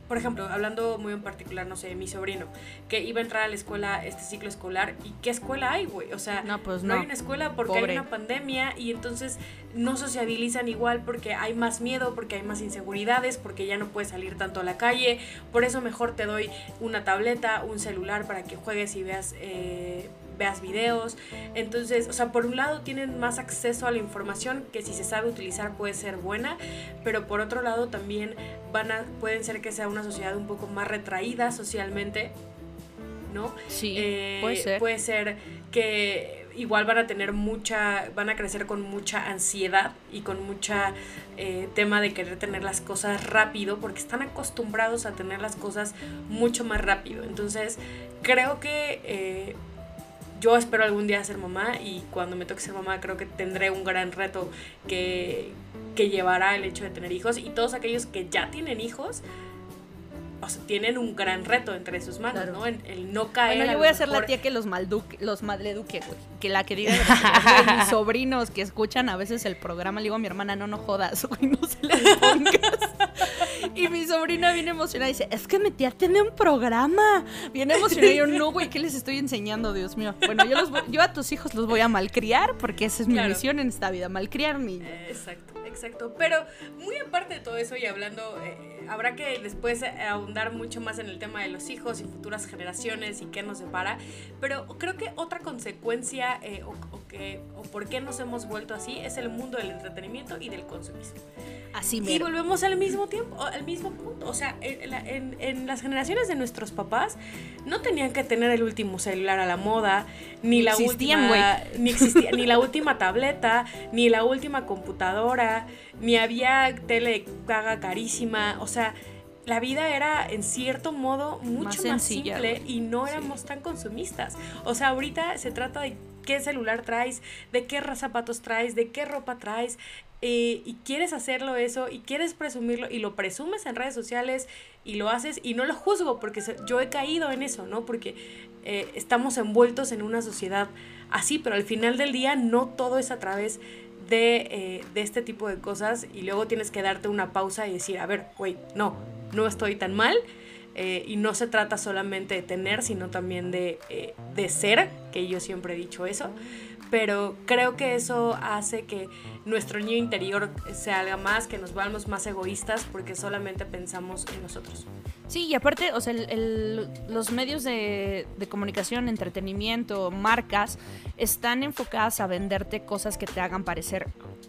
por ejemplo, hablando muy en particular, no sé, de mi sobrino, que iba a entrar a la escuela este ciclo escolar, ¿y qué escuela hay, güey? O sea, no, pues no. no hay una escuela porque Pobre. hay una pandemia y entonces no sociabilizan igual porque hay más miedo, porque hay más inseguridades, porque ya no puedes salir tanto a la calle, por eso mejor te doy una tableta, un celular para que juegues y veas... Eh, veas videos. Entonces, o sea, por un lado tienen más acceso a la información que si se sabe utilizar puede ser buena, pero por otro lado también van a, pueden ser que sea una sociedad un poco más retraída socialmente, ¿no? Sí, eh, puede ser. Puede ser que igual van a tener mucha, van a crecer con mucha ansiedad y con mucha eh, tema de querer tener las cosas rápido, porque están acostumbrados a tener las cosas mucho más rápido. Entonces, creo que eh, yo espero algún día ser mamá, y cuando me toque ser mamá creo que tendré un gran reto que, que llevará el hecho de tener hijos, y todos aquellos que ya tienen hijos, o sea, tienen un gran reto entre sus manos, claro. ¿no? El, el no caer. Bueno, yo a voy a lo ser mejor... la tía que los malduque, los madleduque, güey. Que la que diga de mis sobrinos que escuchan a veces el programa, le digo a mi hermana, no, no jodas, güey, no se les pongas. Y mi sobrina viene emocionada y dice, es que mi tía tiene un programa. Viene emocionada y yo, no, güey, ¿qué les estoy enseñando, Dios mío? Bueno, yo, los voy, yo a tus hijos los voy a malcriar, porque esa es mi claro. misión en esta vida, malcriar niños. Eh, exacto, exacto. Pero muy aparte de todo eso y hablando, eh, habrá que después ahondar mucho más en el tema de los hijos y futuras generaciones y qué nos separa. Pero creo que otra consecuencia eh, o, o, que, o por qué nos hemos vuelto así es el mundo del entretenimiento y del consumismo. Así mero. Y volvemos al mismo tiempo, al mismo punto. O sea, en, en, en las generaciones de nuestros papás no tenían que tener el último celular a la moda, ni la Existían, última, ni existía, ni la última tableta, ni la última computadora, ni había tele paga carísima. O sea, la vida era en cierto modo mucho más, más sencilla, simple, güey. Y no éramos sí. tan consumistas. O sea, ahorita se trata de qué celular traes, de qué zapatos traes, de qué ropa traes. Eh, y quieres hacerlo eso, y quieres presumirlo, y lo presumes en redes sociales, y lo haces, y no lo juzgo, porque se, yo he caído en eso, ¿no? Porque eh, estamos envueltos en una sociedad así, pero al final del día no todo es a través de, eh, de este tipo de cosas, y luego tienes que darte una pausa y decir, a ver, güey, no, no estoy tan mal, eh, y no se trata solamente de tener, sino también de, eh, de ser, que yo siempre he dicho eso. Pero creo que eso hace que nuestro niño interior se haga más, que nos volvamos más egoístas porque solamente pensamos en nosotros. Sí, y aparte, o sea, el, el, los medios de, de comunicación, entretenimiento, marcas, están enfocadas a venderte cosas que te hagan parecer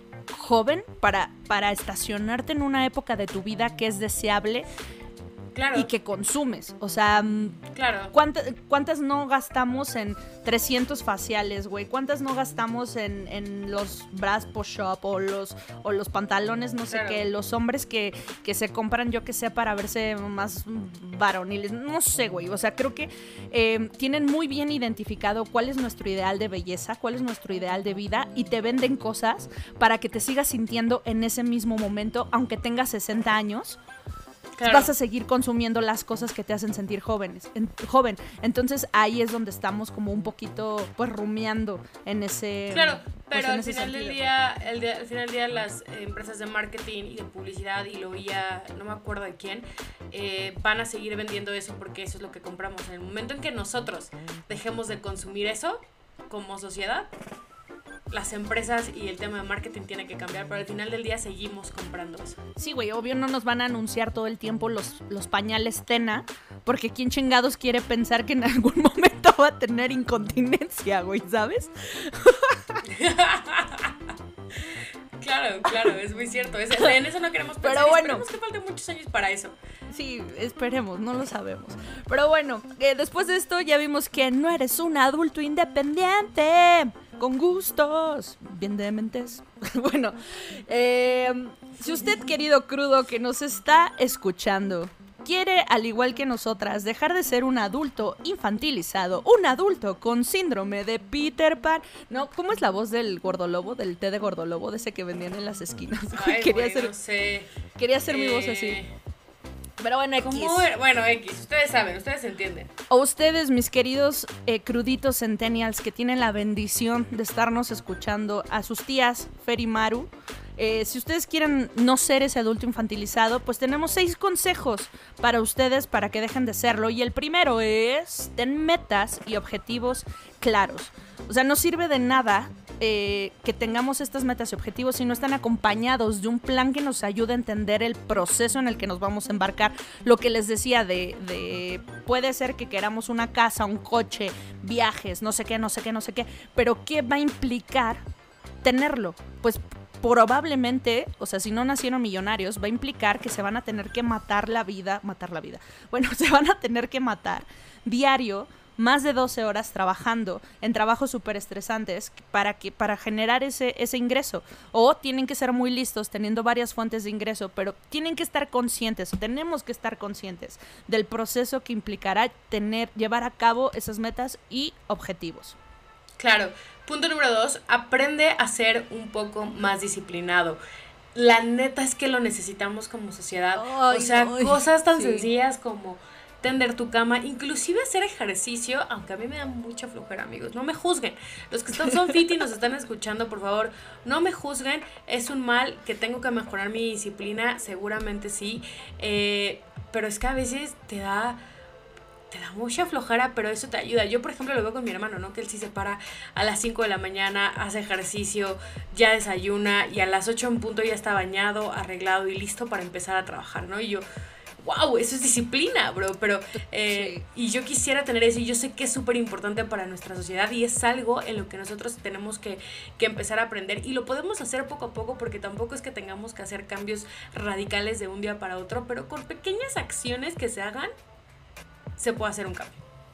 joven para, para estacionarte en una época de tu vida que es deseable. Claro. Y que consumes, o sea, claro. ¿cuántas, ¿cuántas no gastamos en trescientos faciales, güey? ¿Cuántas no gastamos en, en los bras push-up o los, o los pantalones, no sé claro. qué? Los hombres que, que se compran, yo que sé, para verse más varoniles, no sé, güey. O sea, creo que eh, tienen muy bien identificado cuál es nuestro ideal de belleza, cuál es nuestro ideal de vida, y te venden cosas para que te sigas sintiendo en ese mismo momento, aunque tengas sesenta años. Claro. Vas a seguir consumiendo las cosas que te hacen sentir jóvenes, en, joven. Entonces ahí es donde estamos como un poquito pues rumiando en ese. Claro, pero pues, al final del día, el día, al final del día las eh, empresas de marketing y de publicidad, y lo oía, no me acuerdo de quién, eh, van a seguir vendiendo eso porque eso es lo que compramos. En el momento en que nosotros dejemos de consumir eso como sociedad, las empresas y el tema de marketing tiene que cambiar, pero al final del día seguimos comprando eso. Sí, güey, obvio no nos van a anunciar todo el tiempo los, los pañales Tena, porque quién chingados quiere pensar que en algún momento va a tener incontinencia, güey, ¿sabes? Claro, claro, es muy cierto. Es, en eso no queremos pensar. Pero bueno, esperemos que falten muchos años para eso. Sí, esperemos, no lo sabemos. Pero bueno, eh, después de esto ya vimos que no eres un adulto independiente, con gustos, bien dementes. Bueno, eh, si usted, querido crudo, que nos está escuchando, quiere, al igual que nosotras, dejar de ser un adulto infantilizado, un adulto con síndrome de Peter Pan. No, ¿cómo es la voz del gordolobo, del té de gordolobo, de ese que vendían en las esquinas? Ay, quería güey, hacer, no sé. Quería hacer eh... mi voz así. Pero bueno, X. ¿Cómo? Bueno, X, ustedes saben, ustedes entienden. O ustedes, mis queridos eh, cruditos centennials, que tienen la bendición de estarnos escuchando, a sus tías Fer y Maru, Eh, si ustedes quieren no ser ese adulto infantilizado, pues tenemos seis consejos para ustedes para que dejen de serlo. Y el primero es, ten metas y objetivos claros. O sea, no sirve de nada eh, que tengamos estas metas y objetivos si no están acompañados de un plan que nos ayude a entender el proceso en el que nos vamos a embarcar. Lo que les decía de, de puede ser que queramos una casa, un coche, viajes, no sé qué, no sé qué, no sé qué, pero ¿qué va a implicar tenerlo? Pues probablemente, o sea, si no nacieron millonarios, va a implicar que se van a tener que matar la vida, matar la vida, bueno, se van a tener que matar diario más de doce horas trabajando en trabajos súper estresantes para, que, para generar ese, ese ingreso. O tienen que ser muy listos teniendo varias fuentes de ingreso, pero tienen que estar conscientes, tenemos que estar conscientes del proceso que implicará tener, llevar a cabo esas metas y objetivos. Claro. Punto número dos, aprende a ser un poco más disciplinado. La neta es que lo necesitamos como sociedad. Ay, o sea, ay, cosas tan sí. sencillas como tender tu cama, inclusive hacer ejercicio, aunque a mí me da mucha flojera, amigos, no me juzguen. Los que están, son fit y nos están escuchando, por favor, no me juzguen. Es un mal que tengo que mejorar mi disciplina, seguramente sí, eh, pero es que a veces te da... te da mucha flojera, pero eso te ayuda. Yo, por ejemplo, lo veo con mi hermano, ¿no? Que él sí se para a las cinco de la mañana, hace ejercicio, ya desayuna y a las ocho en punto ya está bañado, arreglado y listo para empezar a trabajar, ¿no? Y yo, wow, eso es disciplina, bro, pero eh, sí. Y yo quisiera tener eso y yo sé que es súper importante para nuestra sociedad y es algo en lo que nosotros tenemos que, que empezar a aprender y lo podemos hacer poco a poco porque tampoco es que tengamos que hacer cambios radicales de un día para otro, pero con pequeñas acciones que se hagan, se puede hacer un cambio.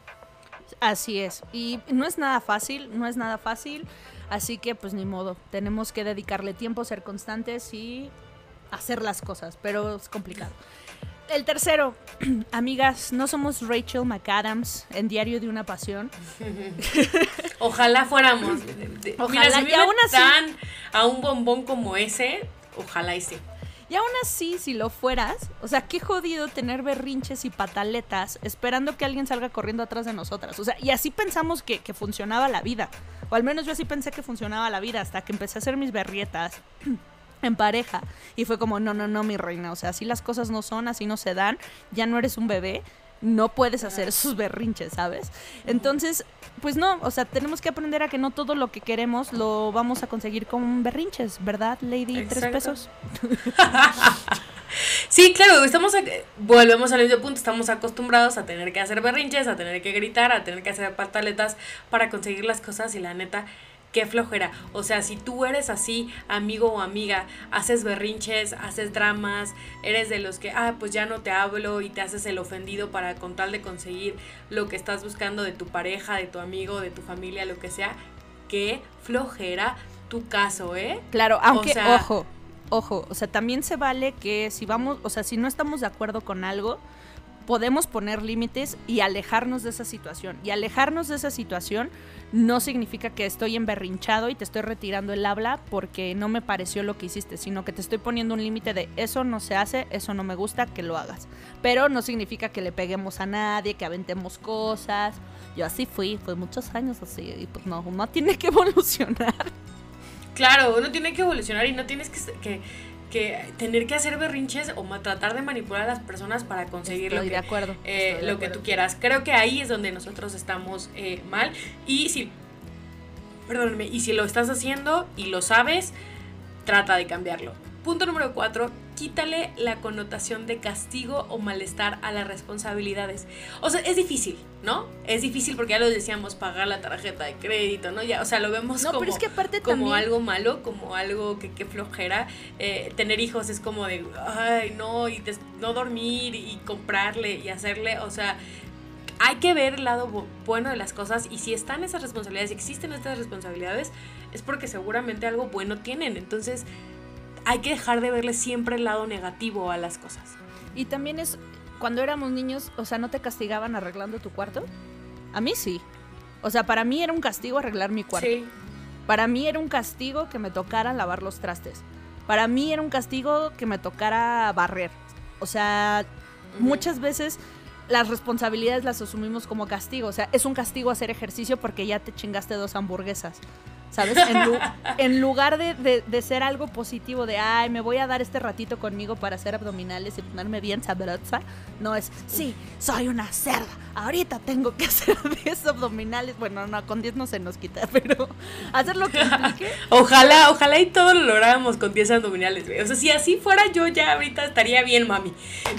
Así es, y no es nada fácil, no es nada fácil, así que pues ni modo, tenemos que dedicarle tiempo, ser constantes y hacer las cosas, pero es complicado. El tercero, amigas, no somos Rachel McAdams en Diario de una Pasión. Ojalá fuéramos. Ojalá. Mira, si y aún así dan a un bombón como ese, ojalá y sí. Y aún así, si lo fueras, o sea, qué jodido tener berrinches y pataletas esperando que alguien salga corriendo atrás de nosotras. O sea, y así pensamos que, que funcionaba la vida. O al menos yo así pensé que funcionaba la vida hasta que empecé a hacer mis berrietas en pareja. Y fue como, no, no, no, mi reina. O sea, así las cosas no son, así no se dan. Ya no eres un bebé. No puedes hacer esos berrinches, ¿sabes? Entonces, pues no, o sea, tenemos que aprender a que no todo lo que queremos lo vamos a conseguir con berrinches, ¿verdad, Lady? Exacto. Tres pesos. Sí, claro, estamos, a, volvemos al mismo punto, estamos acostumbrados a tener que hacer berrinches, a tener que gritar, a tener que hacer pataletas para conseguir las cosas y la neta, qué flojera. O sea, si tú eres así, amigo o amiga, haces berrinches, haces dramas, eres de los que, ah, pues ya no te hablo y te haces el ofendido para con tal de conseguir lo que estás buscando de tu pareja, de tu amigo, de tu familia, lo que sea, qué flojera tu caso, ¿eh? Claro, aunque, o sea, ojo, ojo, o sea, también se vale que si vamos, o sea, si no estamos de acuerdo con algo, podemos poner límites y alejarnos de esa situación. Y alejarnos de esa situación no significa que estoy emberrinchado y te estoy retirando el habla porque no me pareció lo que hiciste, sino que te estoy poniendo un límite de eso no se hace, eso no me gusta, que lo hagas. Pero no significa que le peguemos a nadie, que aventemos cosas. Yo así fui, fue muchos años así, y pues no, uno tiene que evolucionar. Claro, uno tiene que evolucionar y no tienes que... que... que tener que hacer berrinches o tratar de manipular a las personas para conseguir Estoy lo que, de acuerdo. eh, Estoy de lo acuerdo. que tú quieras. Creo que ahí es donde nosotros estamos eh, mal. Y si, perdóname, y si lo estás haciendo y lo sabes, trata de cambiarlo. Punto número cuatro, quítale la connotación de castigo o malestar a las responsabilidades. O sea, es difícil, ¿no? Es difícil porque ya lo decíamos, pagar la tarjeta de crédito, ¿no? Ya, o sea, lo vemos no, como, pero es que aparte como también... algo malo, como algo que, que flojera. Eh, tener hijos es como de, ay, no, y des- no dormir y comprarle y hacerle, o sea... Hay que ver el lado bueno de las cosas y si están esas responsabilidades, si existen estas responsabilidades, es porque seguramente algo bueno tienen. Entonces, hay que dejar de verle siempre el lado negativo a las cosas. Y también es, cuando éramos niños, o sea, ¿no te castigaban arreglando tu cuarto? A mí sí. O sea, para mí era un castigo arreglar mi cuarto. Sí. Para mí era un castigo que me tocara lavar los trastes. Para mí era un castigo que me tocara barrer. O sea, uh-huh. muchas veces las responsabilidades las asumimos como castigo. O sea, es un castigo hacer ejercicio porque ya te chingaste dos hamburguesas. ¿sabes? En, lu- en lugar de, de, de ser algo positivo, de, ay, me voy a dar este ratito conmigo para hacer abdominales y ponerme bien sabrosa, no es, sí, soy una cerda, ahorita tengo que hacer diez abdominales. Bueno, no, con diez no se nos quita, pero hacer lo que implique. Ojalá, ojalá y todo lo lográramos con diez abdominales, güey. O sea, si así fuera yo ya ahorita estaría bien, mami.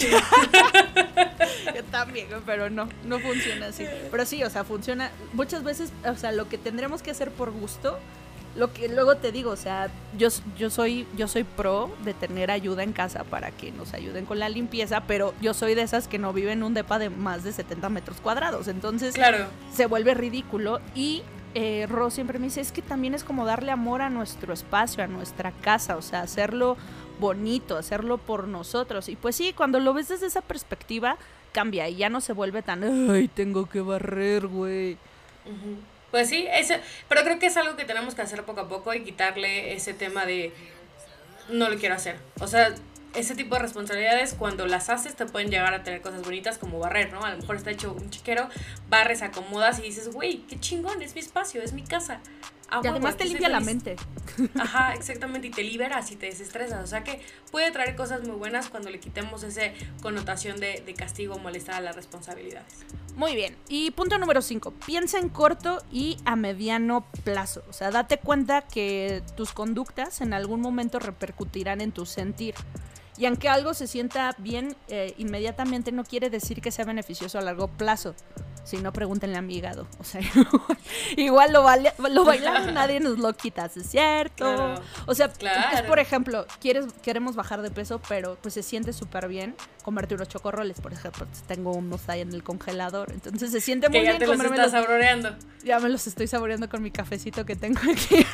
Yo también, pero no, no funciona así. Pero sí, o sea, funciona muchas veces, o sea, lo que tendremos que hacer por gusto, lo que luego te digo, o sea, yo, yo soy yo soy pro de tener ayuda en casa para que nos ayuden con la limpieza, pero yo soy de esas que no viven en un depa de más de setenta metros cuadrados, entonces claro, se vuelve ridículo. Y eh, Ro siempre me dice, es que también es como darle amor a nuestro espacio, a nuestra casa, o sea, hacerlo bonito, hacerlo por nosotros. Y pues sí, cuando lo ves desde esa perspectiva, cambia y ya no se vuelve tan, ay, tengo que barrer, güey. Uh-huh. Pues sí, ese, pero creo que es algo que tenemos que hacer poco a poco y quitarle ese tema de no lo quiero hacer. O sea, ese tipo de responsabilidades, cuando las haces, te pueden llegar a tener cosas bonitas como barrer, ¿no? A lo mejor está hecho un chiquero, barres, acomodas y dices, güey, qué chingón, es mi espacio, es mi casa. Ah, y además bueno, te limpia la feliz. mente. Ajá, exactamente, y te liberas y te desestresas. O sea que puede traer cosas muy buenas cuando le quitemos esa connotación de, de castigo o molestar a las responsabilidades. Muy bien. Y punto número cinco. Piensa en corto y a mediano plazo. O sea, date cuenta que tus conductas en algún momento repercutirán en tu sentir. Y aunque algo se sienta bien eh, inmediatamente, no quiere decir que sea beneficioso a largo plazo. Si no, pregúntenle a mi hígado. O sea, igual lo, vale, lo bailado nadie nos lo quita, ¿es cierto? Claro, o sea, claro. es por ejemplo, quieres, queremos bajar de peso, pero pues se siente súper bien comerte unos chocorroles. Por ejemplo, tengo unos ahí en el congelador. Entonces se siente muy que ya bien te los comerme estás saboreando. Ya me los estoy saboreando con mi cafecito que tengo aquí.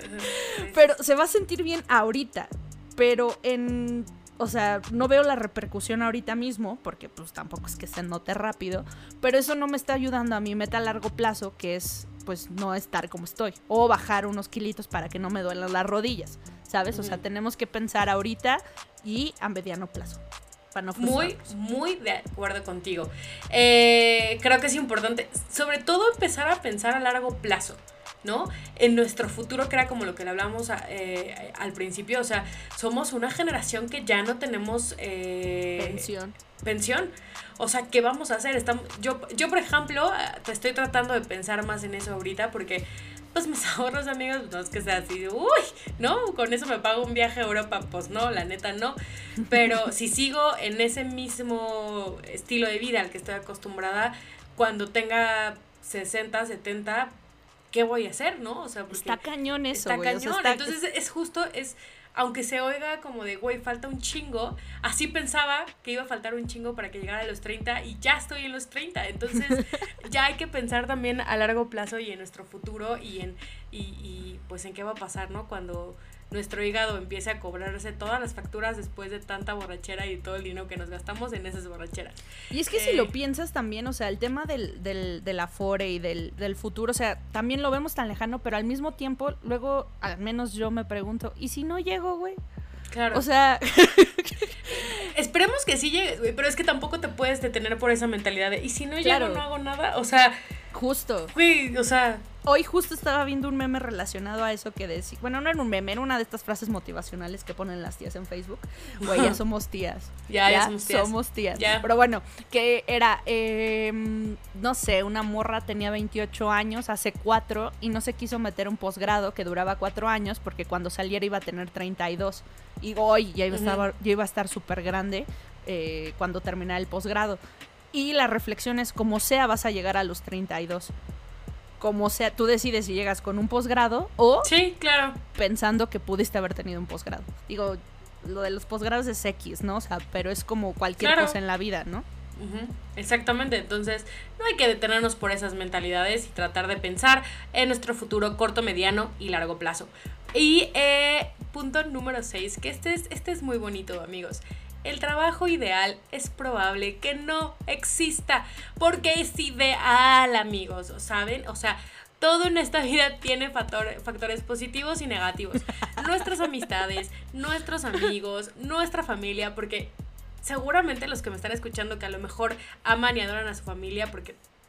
Pero se va a sentir bien ahorita. Pero en... O sea, no veo la repercusión ahorita mismo, porque pues tampoco es que se note rápido, pero eso no me está ayudando a mi meta a largo plazo, que es pues no estar como estoy, o bajar unos kilitos para que no me duelan las rodillas, ¿sabes? Uh-huh. O sea, tenemos que pensar ahorita y a mediano plazo. Para no muy, muy de acuerdo contigo. Eh, creo que es importante, sobre todo empezar a pensar a largo plazo, ¿no? En nuestro futuro, que era como lo que le hablamos a, eh, al principio, o sea, somos una generación que ya no tenemos eh, pensión. Pensión. O sea, ¿qué vamos a hacer? Estamos, yo, yo, por ejemplo, te estoy tratando de pensar más en eso ahorita porque, pues, mis ahorros, amigos, no es que sea así, uy, ¿no? Con eso me pago un viaje a Europa, pues no, la neta no. Pero si sigo en ese mismo estilo de vida al que estoy acostumbrada, cuando tenga sesenta, setenta, ¿qué voy a hacer, no? O sea, porque está cañón eso, está güey. cañón, o sea, está... entonces es justo, es, aunque se oiga como de, güey, falta un chingo, así pensaba que iba a faltar un chingo para que llegara a los treinta y ya estoy en los treinta, entonces ya hay que pensar también a largo plazo y en nuestro futuro y en, y, y pues en qué va a pasar, ¿no? Cuando nuestro hígado empiece a cobrarse todas las facturas después de tanta borrachera y todo el dinero que nos gastamos en esas borracheras. Y es que eh, si lo piensas también, o sea, el tema del, del, del afore y del, del futuro, o sea, también lo vemos tan lejano, pero al mismo tiempo, luego, al menos yo me pregunto, ¿y si no llego, güey? Claro. O sea... Esperemos que sí llegues, güey, pero es que tampoco te puedes detener por esa mentalidad de, ¿y si no claro. llego, no hago nada? O sea... Justo. Güey, o sea... Hoy justo estaba viendo un meme relacionado a eso que decía, bueno, no era un meme, era una de estas frases motivacionales que ponen las tías en Facebook. Güey, ya somos tías. Ya, ya, ya somos tías. Somos tías. Ya. Pero bueno, que era, eh, no sé, una morra tenía veintiocho años, hace cuatro, y no se quiso meter un posgrado que duraba cuatro años porque cuando saliera iba a tener treinta y dos. Y hoy ya iba, uh-huh. a estar, ya iba a estar súper grande eh, cuando terminara el posgrado. Y la reflexión es, como sea, vas a llegar a los treinta y dos. Como sea, tú decides si llegas con un posgrado o sí, claro, pensando que pudiste haber tenido un posgrado. Digo, lo de los posgrados es X, ¿no? O sea, pero es como cualquier claro. cosa en la vida, ¿no? Uh-huh. Exactamente, entonces no hay que detenernos por esas mentalidades y tratar de pensar en nuestro futuro corto, mediano y largo plazo. Y eh, punto número seis, que este es, este es muy bonito, amigos. El trabajo ideal es probable que no exista, porque es ideal, amigos, ¿saben? O sea, todo en esta vida tiene factor, factores positivos y negativos. Nuestras amistades, nuestros amigos, nuestra familia, porque seguramente los que me están escuchando que a lo mejor aman y adoran a su familia, porque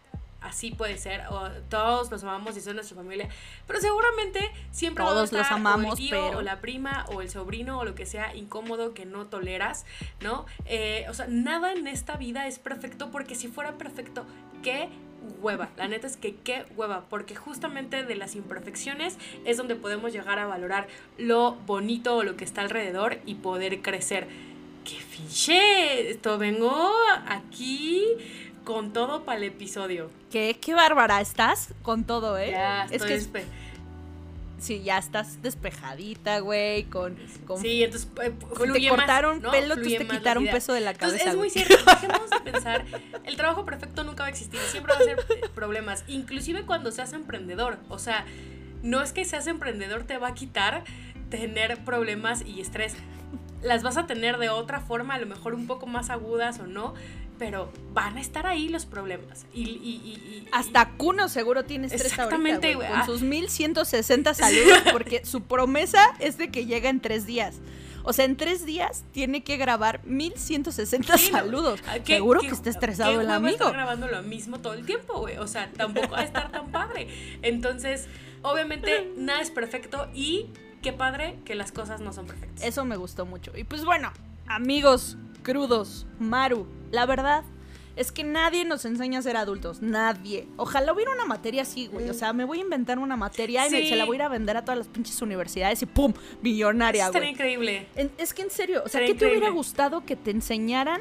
así puede ser, o todos los amamos y son nuestra familia, pero seguramente siempre todos va a estar los amamos, o el tío, pero... o la prima, o el sobrino, o lo que sea incómodo que no toleras, ¿no? Eh, o sea, nada en esta vida es perfecto, porque si fuera perfecto, ¿qué hueva? La neta es que qué hueva, porque justamente de las imperfecciones es donde podemos llegar a valorar lo bonito o lo que está alrededor y poder crecer. ¡Qué fiché! Esto vengo aquí con todo para el episodio. ¿Qué? ¡Qué bárbara! Estás con todo, ¿eh? Ya, estoy es que despe- sí, ya estás despejadita, güey, con, con... Sí, entonces eh, te fluye cortaron más, ¿no? pelo, Fluye entonces te más quitaron la peso de la cabeza. Entonces es muy güey. cierto, dejemos de pensar, el trabajo perfecto nunca va a existir, siempre va a ser eh, problemas, inclusive cuando seas emprendedor, o sea, no es que seas emprendedor te va a quitar tener problemas y estrés, las vas a tener de otra forma, a lo mejor un poco más agudas o no, pero van a estar ahí los problemas. Y, y, y, y hasta Kuno seguro tiene estrés exactamente, ahorita, güey, con ah. sus mil ciento sesenta saludos, porque su promesa es de que llega en tres días. O sea, en tres días tiene que grabar mil ciento sesenta sí, saludos. ¿Qué, seguro qué, que está estresado ¿qué el hueva amigo. estar grabando lo mismo todo el tiempo, güey? O sea, tampoco va a estar tan padre. Entonces, obviamente, nada es perfecto y qué padre que las cosas no son perfectas. Eso me gustó mucho. Y pues bueno, amigos crudos, Maru, la verdad es que nadie nos enseña a ser adultos, nadie. Ojalá hubiera una materia así, güey. O sea, me voy a inventar una materia y Sí. me- se la voy a ir a vender a todas las pinches universidades y ¡pum! Millonaria, Eso güey. estaría increíble. En- es que en serio, o sea, Estaría ¿qué te hubiera increíble. gustado que te enseñaran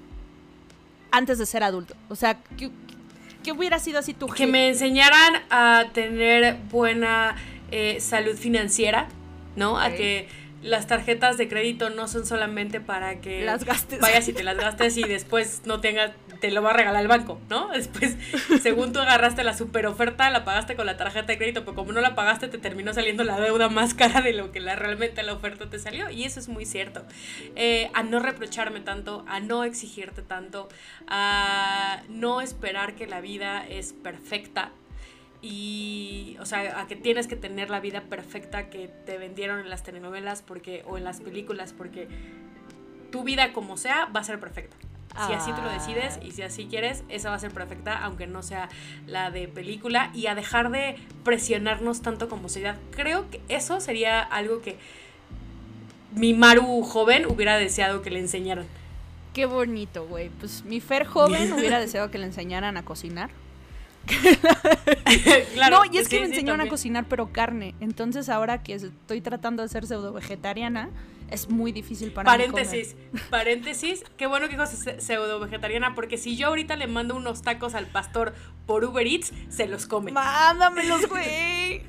antes de ser adulto? O sea, ¿qué, qué hubiera sido así tu Que hit? me enseñaran a tener buena eh, salud financiera, ¿no? Ok. A que las tarjetas de crédito no son solamente para que Las gastes. vayas y te las gastes y después no tengas, te lo va a regalar el banco, ¿no? Después, según tú agarraste la super oferta, la pagaste con la tarjeta de crédito, pero como no la pagaste, te terminó saliendo la deuda más cara de lo que la, realmente la oferta te salió. Y eso es muy cierto. Eh, a no reprocharme tanto, a no exigirte tanto, a no esperar que la vida es perfecta. Y, o sea, a que tienes que tener la vida perfecta que te vendieron en las telenovelas porque, o en las películas, porque tu vida como sea va a ser perfecta. Si así tú lo decides y si así quieres, esa va a ser perfecta, aunque no sea la de película. Y a dejar de presionarnos tanto como sociedad. Creo que eso sería algo que mi Maru joven hubiera deseado que le enseñaran. Qué bonito, güey. Pues mi Fer joven hubiera deseado que le enseñaran a cocinar. Claro, no, y es que sí, me sí, enseñaron también. a cocinar, pero carne. Entonces ahora que estoy tratando de ser pseudo vegetariana, es muy difícil para Paréntesis, mí comer. paréntesis, qué bueno que dijo se- pseudo vegetariana, porque si yo ahorita le mando unos tacos al pastor por Uber Eats, se los come. Mándamelos, güey.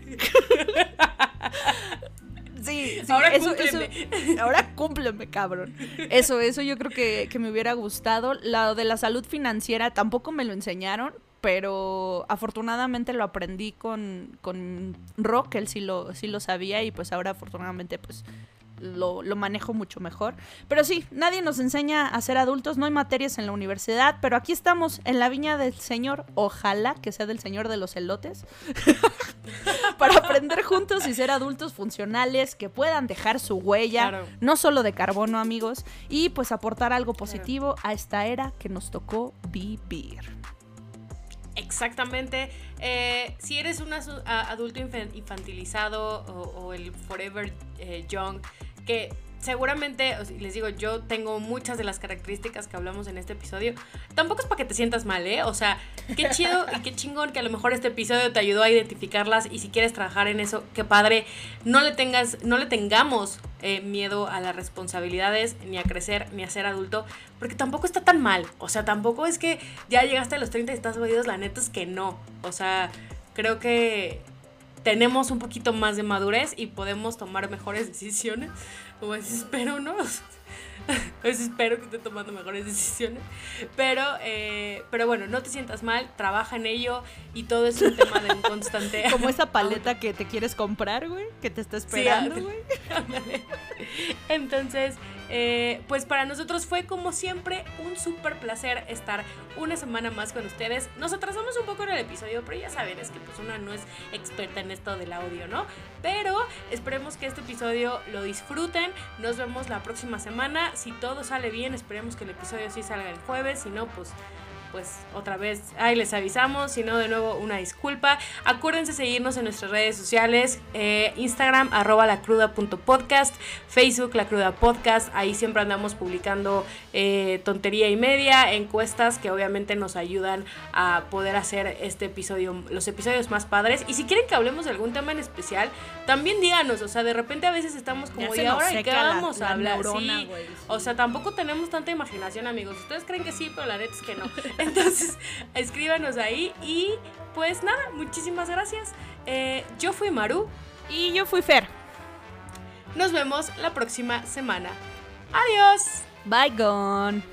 Sí, sí, Ahora eso, cúmpleme. eso- ahora cúmpleme, cabrón. Eso, eso yo creo que, que me hubiera gustado. Lo de la salud financiera tampoco me lo enseñaron, pero afortunadamente lo aprendí con, con Rock, él sí lo, sí lo sabía y pues ahora afortunadamente pues lo, lo manejo mucho mejor. Pero sí, nadie nos enseña a ser adultos, no hay materias en la universidad, pero aquí estamos en la viña del Señor, ojalá que sea del Señor de los elotes, para aprender juntos y ser adultos funcionales, que puedan dejar su huella, Claro. no solo de carbono, amigos, y pues aportar algo positivo a esta era que nos tocó vivir. Exactamente. Eh, si eres un asu- a- adulto infan- infantilizado o, o el forever eh, young, que seguramente, o sea, les digo, yo tengo muchas de las características que hablamos en este episodio. Tampoco es para que te sientas mal, ¿eh? O sea, qué chido y qué chingón que a lo mejor este episodio te ayudó a identificarlas y si quieres trabajar en eso, qué padre. No le tengas, no le tengamos eh, miedo a las responsabilidades, ni a crecer, ni a ser adulto, porque tampoco está tan mal. O sea, tampoco es que ya llegaste a los treinta y estás jodidos, la neta es que no. O sea, creo que tenemos un poquito más de madurez y podemos tomar mejores decisiones. O eso espero, ¿no? Eso espero que esté tomando mejores decisiones. Pero, eh, pero bueno, no te sientas mal, trabaja en ello y todo es un tema de un constante. Como esa paleta que te quieres comprar, güey, que te está esperando, Sí, güey. ándale. Entonces, eh, pues para nosotros fue como siempre un súper placer estar una semana más con ustedes. Nos atrasamos un poco en el episodio, pero ya saben, es que pues una no es experta en esto del audio, ¿no? Pero esperemos que este episodio lo disfruten. Nos vemos la próxima semana. Si todo sale bien, esperemos que el episodio sí salga el jueves. Si no, pues pues otra vez, ahí les avisamos, si no, de nuevo una disculpa. Acuérdense seguirnos en nuestras redes sociales, eh, Instagram, arroba lacruda.podcast, Facebook, La Cruda Podcast, ahí siempre andamos publicando eh, tontería y media, encuestas que obviamente nos ayudan a poder hacer este episodio, los episodios más padres. Y si quieren que hablemos de algún tema en especial, también díganos, o sea, de repente a veces estamos como, ¿y ahora en qué vamos la, a hablar? Neurona, sí, güey, sí. O sea, tampoco tenemos tanta imaginación, amigos. Ustedes creen que sí, pero la neta es que no. Entonces, escríbanos ahí y pues nada, muchísimas gracias. Eh, yo fui Maru. Y yo fui Fer. Nos vemos la próxima semana. Adiós. Bye, gone.